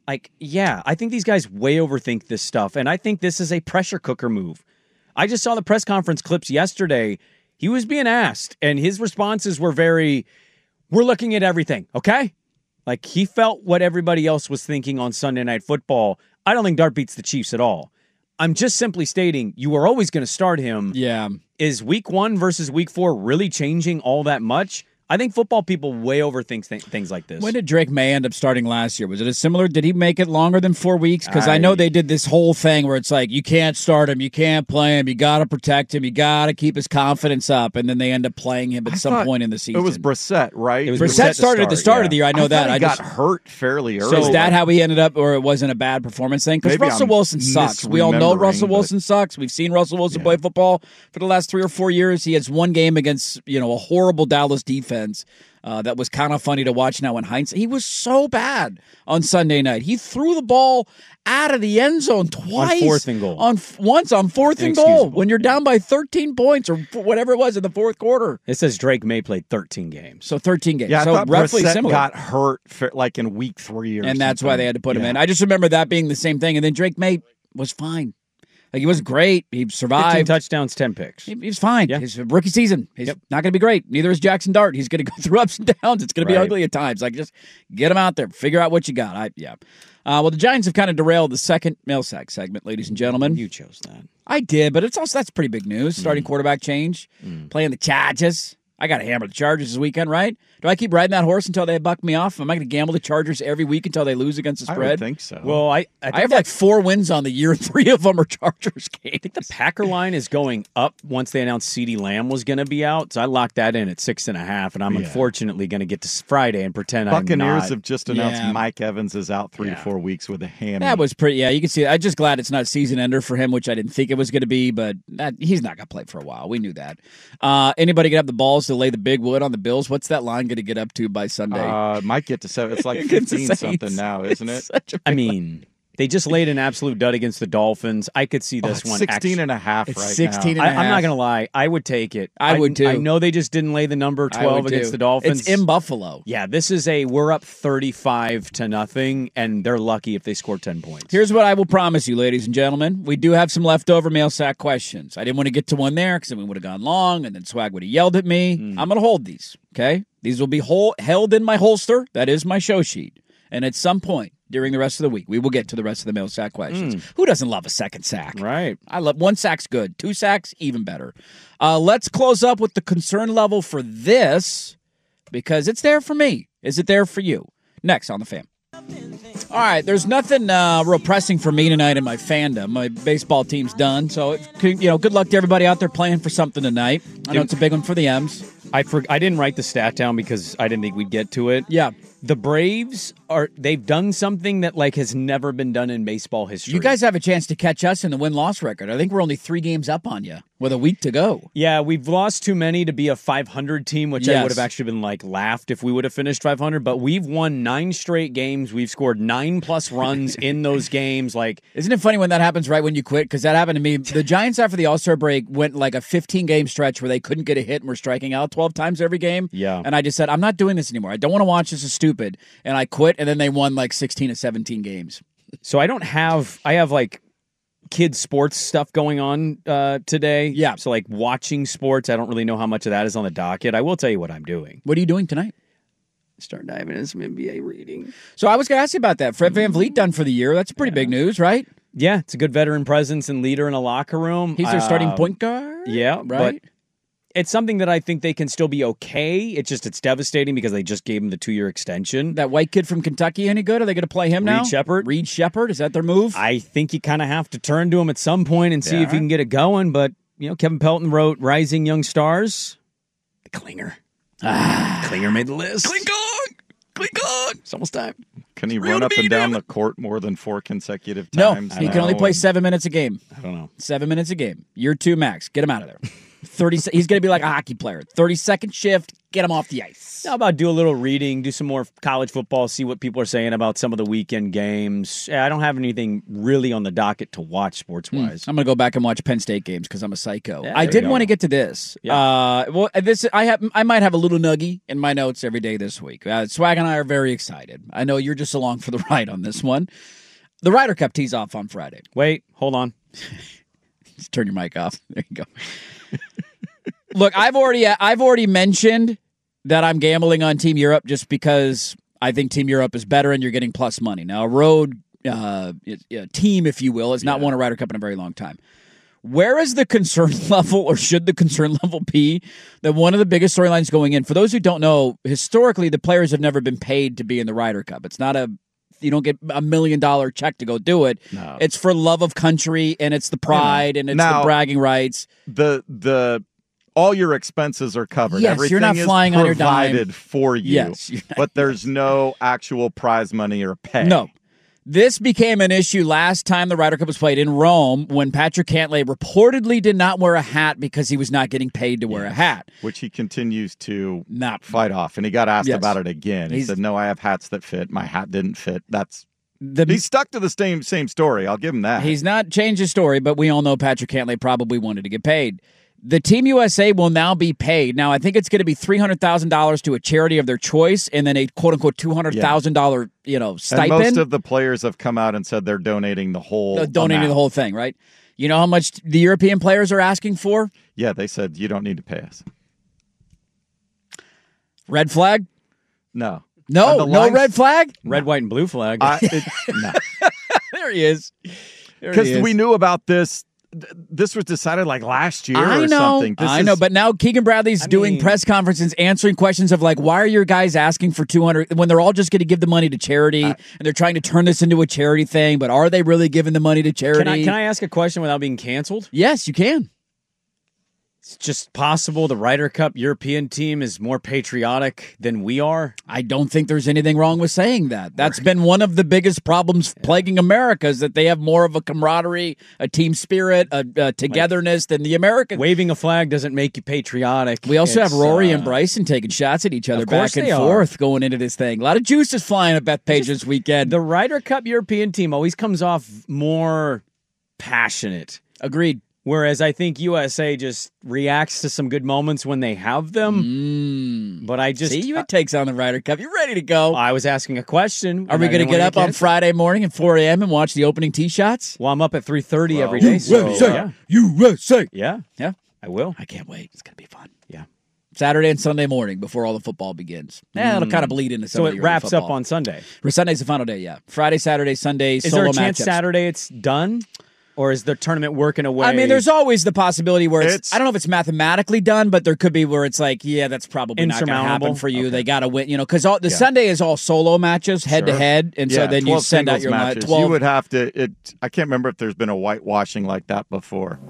Speaker 12: Like, yeah, I think these guys way overthink this stuff, and I think this is a pressure cooker move. I just saw the press conference clips yesterday. He was being asked, and his responses were very, we're looking at everything, okay? Like, he felt what everybody else was thinking on Sunday Night Football. I don't think Dart beats the Chiefs at all. I'm just simply stating you are always going to start him.
Speaker 10: Yeah.
Speaker 12: Is week one versus week four really changing all that much? I think football people way overthink th- things like this.
Speaker 10: When did Drake May end up starting last year? Was it a similar? Did he make it longer than four weeks? Because I, I know they did this whole thing where it's like, you can't start him, you can't play him, you got to protect him, you got to keep his confidence up, and then they end up playing him at
Speaker 11: I
Speaker 10: some point in the season.
Speaker 11: It was Brissett, right?
Speaker 10: It was Brissett, Brissett started at the start yeah. of the year. I know
Speaker 11: I
Speaker 10: that.
Speaker 11: He
Speaker 10: I
Speaker 11: got
Speaker 10: just,
Speaker 11: hurt fairly early.
Speaker 10: So is that how he ended up, or it wasn't a bad performance thing? Because Russell
Speaker 11: I'm
Speaker 10: Wilson sucks. We all know Russell
Speaker 11: but...
Speaker 10: Wilson sucks. We've seen Russell Wilson
Speaker 11: yeah.
Speaker 10: play football for the last three or four years. He has one game against, you know, a horrible Dallas defense. Uh, that was kind of funny to watch now in hindsight. He was so bad on Sunday night. He threw the ball out of the end zone twice.
Speaker 12: On fourth and goal.
Speaker 10: On once on fourth and goal when you're down by thirteen points or whatever it was in the fourth quarter.
Speaker 12: It says Drake May played thirteen games.
Speaker 10: So thirteen games.
Speaker 11: Yeah, I
Speaker 10: so
Speaker 11: thought
Speaker 10: roughly
Speaker 11: Brissett
Speaker 10: similar.
Speaker 11: got hurt for, like in week three or
Speaker 10: And that's
Speaker 11: something.
Speaker 10: why they had to put him
Speaker 11: yeah.
Speaker 10: in. I just remember that being the same thing. And then Drake May was fine. Like, he wasn't great. He survived.
Speaker 12: fifteen touchdowns, ten picks.
Speaker 10: He, he was fine.
Speaker 12: Yeah.
Speaker 10: His rookie season. He's
Speaker 12: yep.
Speaker 10: not going to be great. Neither is Jackson Dart. He's going to go through ups and downs. It's going to be
Speaker 12: right.
Speaker 10: ugly at times. Like, just get him out there. Figure out what you got. I Yeah. Uh, well, the Giants have kind of derailed the second mail sack segment, ladies and gentlemen.
Speaker 12: You chose that.
Speaker 10: I did, but it's also that's pretty big news. Starting mm. quarterback change. Mm. Playing the Chargers. I got to hammer the Chargers this weekend, right? Do I keep riding that horse until they buck me off? Am I going to gamble the Chargers every week until they lose against the spread?
Speaker 11: I would think so.
Speaker 12: Well, I I, think
Speaker 10: I have like four wins on the year. Three of them are Chargers games.
Speaker 12: I think the Packer line is going up once they announced CeeDee Lamb was going to be out. So I locked that in at six and a half, and I'm yeah. unfortunately going to get to Friday and pretend
Speaker 11: Buccaneers
Speaker 12: I'm not.
Speaker 11: have just announced
Speaker 10: yeah.
Speaker 11: Mike Evans is out three yeah. to four weeks with a hammy.
Speaker 10: That was pretty. Yeah, you can see. I'm just glad it's not a season ender for him, which I didn't think it was going to be. But that, he's not going to play for a while. We knew that. Uh, anybody get up the balls to lay the big wood on the Bills? What's that line going to get up to by Sunday?
Speaker 11: Uh, might get to seven. It's like fifteen something now, isn't it?
Speaker 10: I
Speaker 12: mean, they just laid an absolute dud against the Dolphins. I could see this
Speaker 11: oh,
Speaker 12: one.
Speaker 11: sixteen
Speaker 12: actually,
Speaker 11: and a half
Speaker 10: it's
Speaker 11: right
Speaker 10: sixteen
Speaker 11: now.
Speaker 10: And a half.
Speaker 12: I, I'm not going to lie. I would take it.
Speaker 10: I, I would too.
Speaker 12: I know they just didn't lay the number twelve against
Speaker 10: too.
Speaker 12: the Dolphins.
Speaker 10: It's in Buffalo.
Speaker 12: Yeah, this is a we're up thirty-five to nothing, and they're lucky if they score ten points.
Speaker 10: Here's what I will promise you, ladies and gentlemen. We do have some leftover mail sack questions. I didn't want to get to one there because then we would have gone long, and then Swag would have yelled at me. Mm. I'm going to hold these, okay? These will be whole, held in my holster. That is my show sheet. And at some point during the rest of the week, we will get to the rest of the mail sack questions. Mm. Who doesn't love a second sack?
Speaker 12: Right.
Speaker 10: I love one sack's good. Two sacks, even better. Uh, let's close up with the concern level for this because it's there for me. Is it there for you? Next on The Fan. All right, there's nothing uh, real pressing for me tonight in my fandom. My baseball team's done, so it, you know, good luck to everybody out there playing for something tonight. I know it's a big one for the M's.
Speaker 12: I for, I didn't write the stat down because I didn't think we'd get to it.
Speaker 10: Yeah.
Speaker 12: The Braves are they've done something that like has never been done in baseball history.
Speaker 10: You guys have a chance to catch us in the win-loss record. I think we're only three games up on you with a week to go.
Speaker 12: Yeah, we've lost too many to be a five hundred team, which
Speaker 10: yes.
Speaker 12: I would have actually been like laughed if we would have finished five hundred, but we've won nine straight games. We've scored nine plus runs in those games. Like,
Speaker 10: isn't it funny when that happens right when you quit? Because that happened to me. The Giants after the All-Star break went like a fifteen-game stretch where they couldn't get a hit and were striking out twelve times every game.
Speaker 12: Yeah.
Speaker 10: And I just said, I'm not doing this anymore. I don't want to watch this. It's stupid. And I quit, and then they won like sixteen or seventeen games.
Speaker 12: So I don't have, I have like kids sports stuff going on uh, today.
Speaker 10: Yeah.
Speaker 12: So like watching sports, I don't really know how much of that is on the docket. I will tell you what I'm doing.
Speaker 10: What are you doing tonight?
Speaker 12: Start diving into some N B A reading.
Speaker 10: So I was going to ask you about that. Fred VanVleet done for the year. That's pretty yeah. big news, right?
Speaker 12: Yeah, it's a good veteran presence and leader in a locker room.
Speaker 10: He's their
Speaker 12: uh,
Speaker 10: starting point guard?
Speaker 12: Yeah,
Speaker 10: right?
Speaker 12: But it's something that I think they can still be okay. It's just it's devastating because they just gave him the two-year extension.
Speaker 10: That white kid from Kentucky any good? Are they going to play him now?
Speaker 12: Reed Shepherd.
Speaker 10: Reed Shepherd, is that their move?
Speaker 12: I think you kind of have to turn to him at some point and see yeah. if you can get it going. But, you know, Kevin Pelton wrote Rising Young Stars. The Klinger.
Speaker 10: Ah.
Speaker 12: Klinger made the list. Klink on! Klink on! It's almost time.
Speaker 11: Can he Real run up and down the court more than four consecutive
Speaker 10: no,
Speaker 11: times?
Speaker 10: No, he can only play seven minutes a game.
Speaker 12: I don't know.
Speaker 10: Seven minutes a game. Year two max. Get him out of there. thirty. He's going to be like a hockey player. thirty-second shift, get them off the ice.
Speaker 12: How about do a little reading, do some more college football, see what people are saying about some of the weekend games. I don't have anything really on the docket to watch sports-wise.
Speaker 10: Mm, I'm going to go back and watch Penn State games because I'm a psycho.
Speaker 12: Yeah,
Speaker 10: I did
Speaker 12: go.
Speaker 10: want to get to this.
Speaker 12: Yeah.
Speaker 10: Uh, well, this I have. I might have a little nuggie in my notes every day this week. Uh, Swag and I are very excited. I know you're just along for the ride on this one. The Ryder Cup tees off on Friday.
Speaker 12: Wait, hold on.
Speaker 10: Just turn your mic off. There you go. Look, I've already I've already mentioned that I'm gambling on Team Europe just because I think Team Europe is better and you're getting plus money. Now, a road uh, team, if you will, has not yeah. won a Ryder Cup in a very long time. Where is the concern level, or should the concern level be, that one of the biggest storylines going in? For those who don't know, historically, the players have never been paid to be in the Ryder Cup. It's not a You don't get a million dollar check to go do it.
Speaker 11: No.
Speaker 10: It's for love of country, and it's the pride, and it's
Speaker 11: now,
Speaker 10: the bragging rights.
Speaker 11: The the all your expenses are covered.
Speaker 10: Yes,
Speaker 11: Everything
Speaker 10: you're not
Speaker 11: is
Speaker 10: flying on your dime.
Speaker 11: provided for you.
Speaker 10: Yes,
Speaker 11: but there's no actual prize money or pay.
Speaker 10: No. This became an issue last time the Ryder Cup was played in Rome when Patrick Cantlay reportedly did not wear a hat because he was not getting paid to wear
Speaker 11: yes.
Speaker 10: a hat.
Speaker 11: Which he continues to
Speaker 10: not
Speaker 11: fight off. And he got asked
Speaker 10: yes.
Speaker 11: about it again. He
Speaker 10: He's,
Speaker 11: said, no, I have hats that fit. My hat didn't fit. That's
Speaker 10: the,
Speaker 11: He's stuck to the same same story. I'll give him that.
Speaker 10: He's not changed his story, but we all know Patrick Cantlay probably wanted to get paid. The Team U S A will now be paid. Now, I think it's going to be three hundred thousand dollars to a charity of their choice and then a quote-unquote two hundred thousand dollars yeah. you know, stipend.
Speaker 11: And most of the players have come out and said they're donating the whole
Speaker 10: uh, Donating
Speaker 11: amount.
Speaker 10: the whole thing, right? You know how much the European players are asking for?
Speaker 11: Yeah, they said you don't need to pay us.
Speaker 10: Red flag?
Speaker 11: No.
Speaker 10: No, no
Speaker 11: lines,
Speaker 10: red flag?
Speaker 12: Red, white, and blue flag.
Speaker 11: I, it, no.
Speaker 10: There he is.
Speaker 11: Because we knew about this. This was decided like last year
Speaker 10: I
Speaker 11: or
Speaker 10: know,
Speaker 11: something. This
Speaker 10: I
Speaker 11: is,
Speaker 10: know, but now Keegan Bradley's
Speaker 12: I
Speaker 10: doing
Speaker 12: mean,
Speaker 10: press conferences, answering questions of like, why are your guys asking for two hundred when they're all just going to give the money to charity
Speaker 11: I,
Speaker 10: and they're trying to turn this into a charity thing? But are they really giving the money to charity?
Speaker 12: Can I, can I ask a question without being canceled?
Speaker 10: Yes, you can.
Speaker 12: It's just possible the Ryder Cup European team is more patriotic than we are.
Speaker 10: I don't think there's anything wrong with saying that. That's been one of the biggest problems plaguing America is that they have more of a camaraderie, a team spirit, a, a togetherness like, than the Americans.
Speaker 12: Waving a flag doesn't make you patriotic.
Speaker 10: We also
Speaker 12: it's,
Speaker 10: have Rory
Speaker 12: uh,
Speaker 10: and Bryson taking shots at each other back and
Speaker 12: they
Speaker 10: forth
Speaker 12: are.
Speaker 10: going into this thing. A lot of juice is flying at Bethpage this weekend.
Speaker 12: The Ryder Cup European team always comes off more passionate.
Speaker 10: Agreed.
Speaker 12: Whereas I think U S A just reacts to some good moments when they have them.
Speaker 10: Mm.
Speaker 12: But I just...
Speaker 10: See, you had takes on the Ryder Cup. You're ready to go.
Speaker 12: I was asking a question.
Speaker 10: Are we going to get up on Friday morning at four a.m. and watch the opening tee shots?
Speaker 12: Well, I'm up at three thirty
Speaker 10: well,
Speaker 12: every day. So,
Speaker 10: U S A,
Speaker 12: yeah.
Speaker 10: U S A.
Speaker 12: Yeah.
Speaker 10: Yeah.
Speaker 12: I will.
Speaker 10: I can't wait. It's going to be fun.
Speaker 12: Yeah.
Speaker 10: Saturday and Sunday morning before all the football begins. Yeah, mm. it'll kind of bleed into some
Speaker 12: So
Speaker 10: of
Speaker 12: it
Speaker 10: the
Speaker 12: wraps
Speaker 10: football.
Speaker 12: up on Sunday.
Speaker 10: Sunday's the final day, yeah. Friday, Saturday, Sunday,
Speaker 12: Is
Speaker 10: solo
Speaker 12: there a chance
Speaker 10: matchups.
Speaker 12: Saturday it's done? Or is the tournament working away?
Speaker 10: I mean, there's always the possibility where it's,
Speaker 11: It's-
Speaker 10: I don't know if it's mathematically done, but there could be where it's like, yeah, that's probably not going to happen
Speaker 12: Insurmountable?
Speaker 10: for you.
Speaker 12: Okay.
Speaker 10: They got to win, you know, because the
Speaker 11: Yeah.
Speaker 10: Sunday is all solo matches, head to
Speaker 11: Sure.
Speaker 10: head, and so
Speaker 11: Yeah,
Speaker 10: then you
Speaker 11: twelve
Speaker 10: send out
Speaker 11: singles
Speaker 10: your li-
Speaker 11: matches.
Speaker 10: twelve.
Speaker 11: You would have to. It. I can't remember if there's been a whitewashing like that before.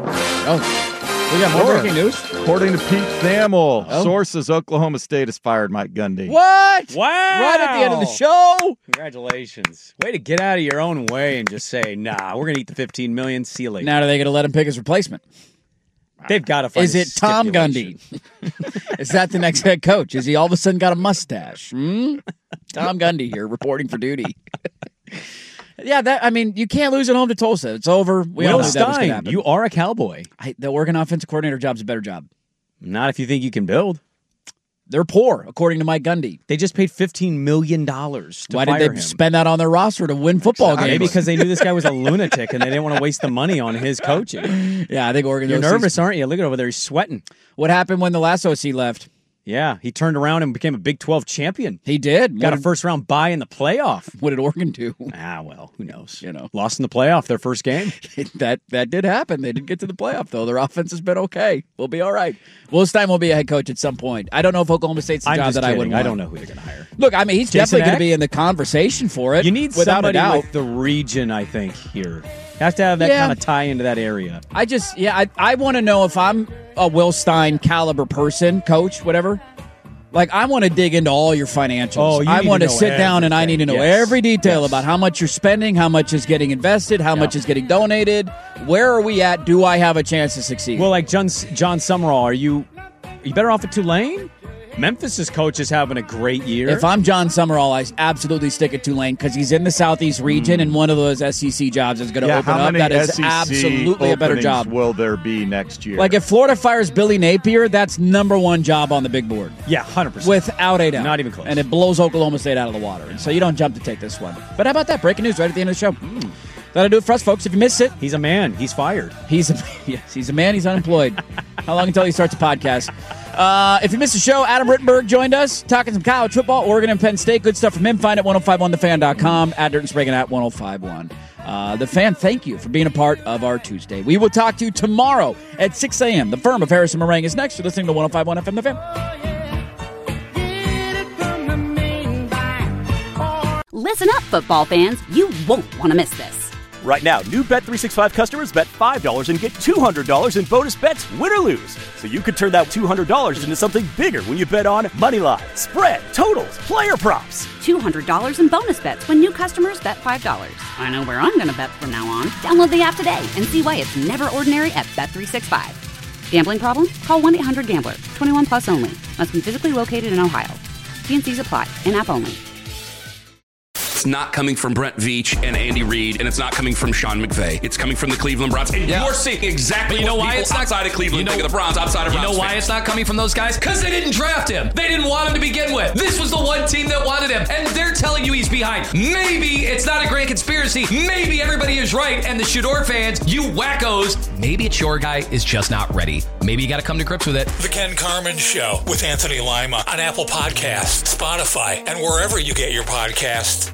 Speaker 10: Oh, we got more
Speaker 11: Sure.
Speaker 10: breaking news.
Speaker 11: According to Pete Thamel,
Speaker 10: Oh.
Speaker 11: sources Oklahoma State has fired Mike Gundy.
Speaker 10: What?
Speaker 12: Wow.
Speaker 10: Right at the end of the show.
Speaker 12: Congratulations. Way to get out of your own way and just say, nah, we're going to eat the fifteen million dollars. See you later.
Speaker 10: Now, are they going to let him pick his replacement?
Speaker 12: They've got to find
Speaker 10: Is
Speaker 12: a
Speaker 10: it Tom
Speaker 12: stipulation.
Speaker 10: Gundy? Is that the next head coach? Is he all of a sudden got a mustache? Hmm? Tom Gundy here reporting for duty. Yeah, that. I mean, you can't lose at home to Tulsa. It's over. We all
Speaker 12: Will
Speaker 10: knew that was gonna
Speaker 12: Stein,
Speaker 10: happen.
Speaker 12: you are a cowboy.
Speaker 10: I, the Oregon offensive coordinator job's a better job.
Speaker 12: Not if you think you can build.
Speaker 10: They're poor, according to Mike Gundy.
Speaker 12: They just paid fifteen million dollars to
Speaker 10: Why
Speaker 12: fire
Speaker 10: did they
Speaker 12: him.
Speaker 10: spend that on their roster to win football
Speaker 12: Maybe
Speaker 10: games?
Speaker 12: because they knew this guy was a lunatic and they didn't want to waste the money on his coaching.
Speaker 10: Yeah, I think Oregon.
Speaker 12: You're
Speaker 10: O C's
Speaker 12: nervous, aren't you? Look at over there. He's sweating.
Speaker 10: What happened when the last O C left?
Speaker 12: Yeah, he turned around and became a Big twelve champion.
Speaker 10: He did.
Speaker 12: Got
Speaker 10: What
Speaker 12: a first round bye in the playoff.
Speaker 10: What did Oregon do?
Speaker 12: Ah, well, who knows?
Speaker 10: You know,
Speaker 12: lost in the playoff their first game.
Speaker 10: that that did happen. They did get to the playoff though. Their offense has been okay. We'll be all right. Will Stein will be a head coach at some point. I don't know if Oklahoma State's the
Speaker 12: I'm
Speaker 10: job
Speaker 12: just
Speaker 10: that
Speaker 12: kidding.
Speaker 10: I would want.
Speaker 12: I don't know who they're going to hire.
Speaker 10: Look, I mean, he's
Speaker 12: Jason
Speaker 10: definitely going
Speaker 12: Eck?
Speaker 10: to be in the conversation for it.
Speaker 12: You need
Speaker 10: without
Speaker 12: somebody
Speaker 10: a doubt.
Speaker 12: with the region, I think, here. Have to have that
Speaker 10: Yeah.
Speaker 12: kind of tie into that area.
Speaker 10: I just, yeah, I, I want to know if I'm a Will Stein caliber person, coach, whatever. Like, I want to dig into all your financials.
Speaker 12: Oh, you
Speaker 10: I
Speaker 12: need
Speaker 10: want
Speaker 12: to
Speaker 10: to
Speaker 12: know
Speaker 10: sit down and I need to know
Speaker 12: everything. Yes.
Speaker 10: every detail
Speaker 12: Yes.
Speaker 10: about how much you're spending, how much is getting invested, how
Speaker 12: Yeah.
Speaker 10: much is getting donated. Where are we at? Do I have a chance to succeed?
Speaker 12: Well, like John, John Summerall, are you, are you better off at Tulane? Memphis' coach is having a great year.
Speaker 10: If I'm John Summerall, I absolutely stick at Tulane because he's in the Southeast region, mm. and one of those S E C jobs is going to
Speaker 11: yeah,
Speaker 10: open
Speaker 11: how
Speaker 10: up.
Speaker 11: many
Speaker 10: That is
Speaker 11: S E C
Speaker 10: absolutely a better job.
Speaker 11: Will there be next year?
Speaker 10: Like if Florida fires Billy Napier, that's number one job on the big board.
Speaker 12: Yeah, one hundred percent.
Speaker 10: Without a doubt.
Speaker 12: Not even close.
Speaker 10: And it blows Oklahoma State out of the water. And so you don't jump to take this one. But how about that? Breaking news right at the end of the show. Mm. That'll do it for us, folks. If you missed it,
Speaker 12: he's a man. He's fired.
Speaker 10: He's a, yes, he's a man. He's unemployed. How long until he starts a podcast? Uh, if you missed the show, Adam Rittenberg joined us talking some college football, Oregon and Penn State. Good stuff from him. Find it at ten fifty-one the fan dot com, at Dirt and Sprague at ten fifty-one. Uh, the Fan, thank you for being a part of our Tuesday. We will talk to you tomorrow at six a.m. The Firm of Harrison Meringue is next. You're listening to ten fifty-one F M The Fan.
Speaker 1: Listen up, football fans. You won't want to miss this.
Speaker 2: Right now, new Bet three sixty-five customers bet five dollars and get two hundred dollars in bonus bets, win or lose. So you could turn that two hundred dollars into something bigger when you bet on moneyline, spread, totals, player props.
Speaker 1: two hundred dollars in bonus bets when new customers bet five dollars. I know where I'm going to bet from now on. Download the app today and see why it's never ordinary at Bet three sixty-five. Gambling problem? Call one eight hundred gambler. twenty-one plus only. Must be physically located in Ohio. T and C's apply. In-app only.
Speaker 3: It's not coming from Brent Veach and Andy Reid, and it's not coming from Sean McVay. It's coming from the Cleveland Browns. And
Speaker 13: yeah.
Speaker 3: you're seeing exactly
Speaker 13: but you know
Speaker 3: what
Speaker 13: why
Speaker 3: people
Speaker 13: it's not,
Speaker 3: outside of Cleveland
Speaker 13: you know,
Speaker 3: think of the Browns, outside of
Speaker 13: You
Speaker 3: Browns
Speaker 13: know why
Speaker 3: fans.
Speaker 13: it's not coming from those guys? Because they didn't draft him. They didn't want him to begin with. This was the one team that wanted him, and they're telling you he's behind. Maybe it's not a grand conspiracy. Maybe everybody is right, and the Shador fans, you wackos, maybe it's your guy is just not ready. Maybe you got to come to grips with it.
Speaker 7: The Ken Carman Show with Anthony Lima on Apple Podcasts, Spotify, and wherever you get your podcasts.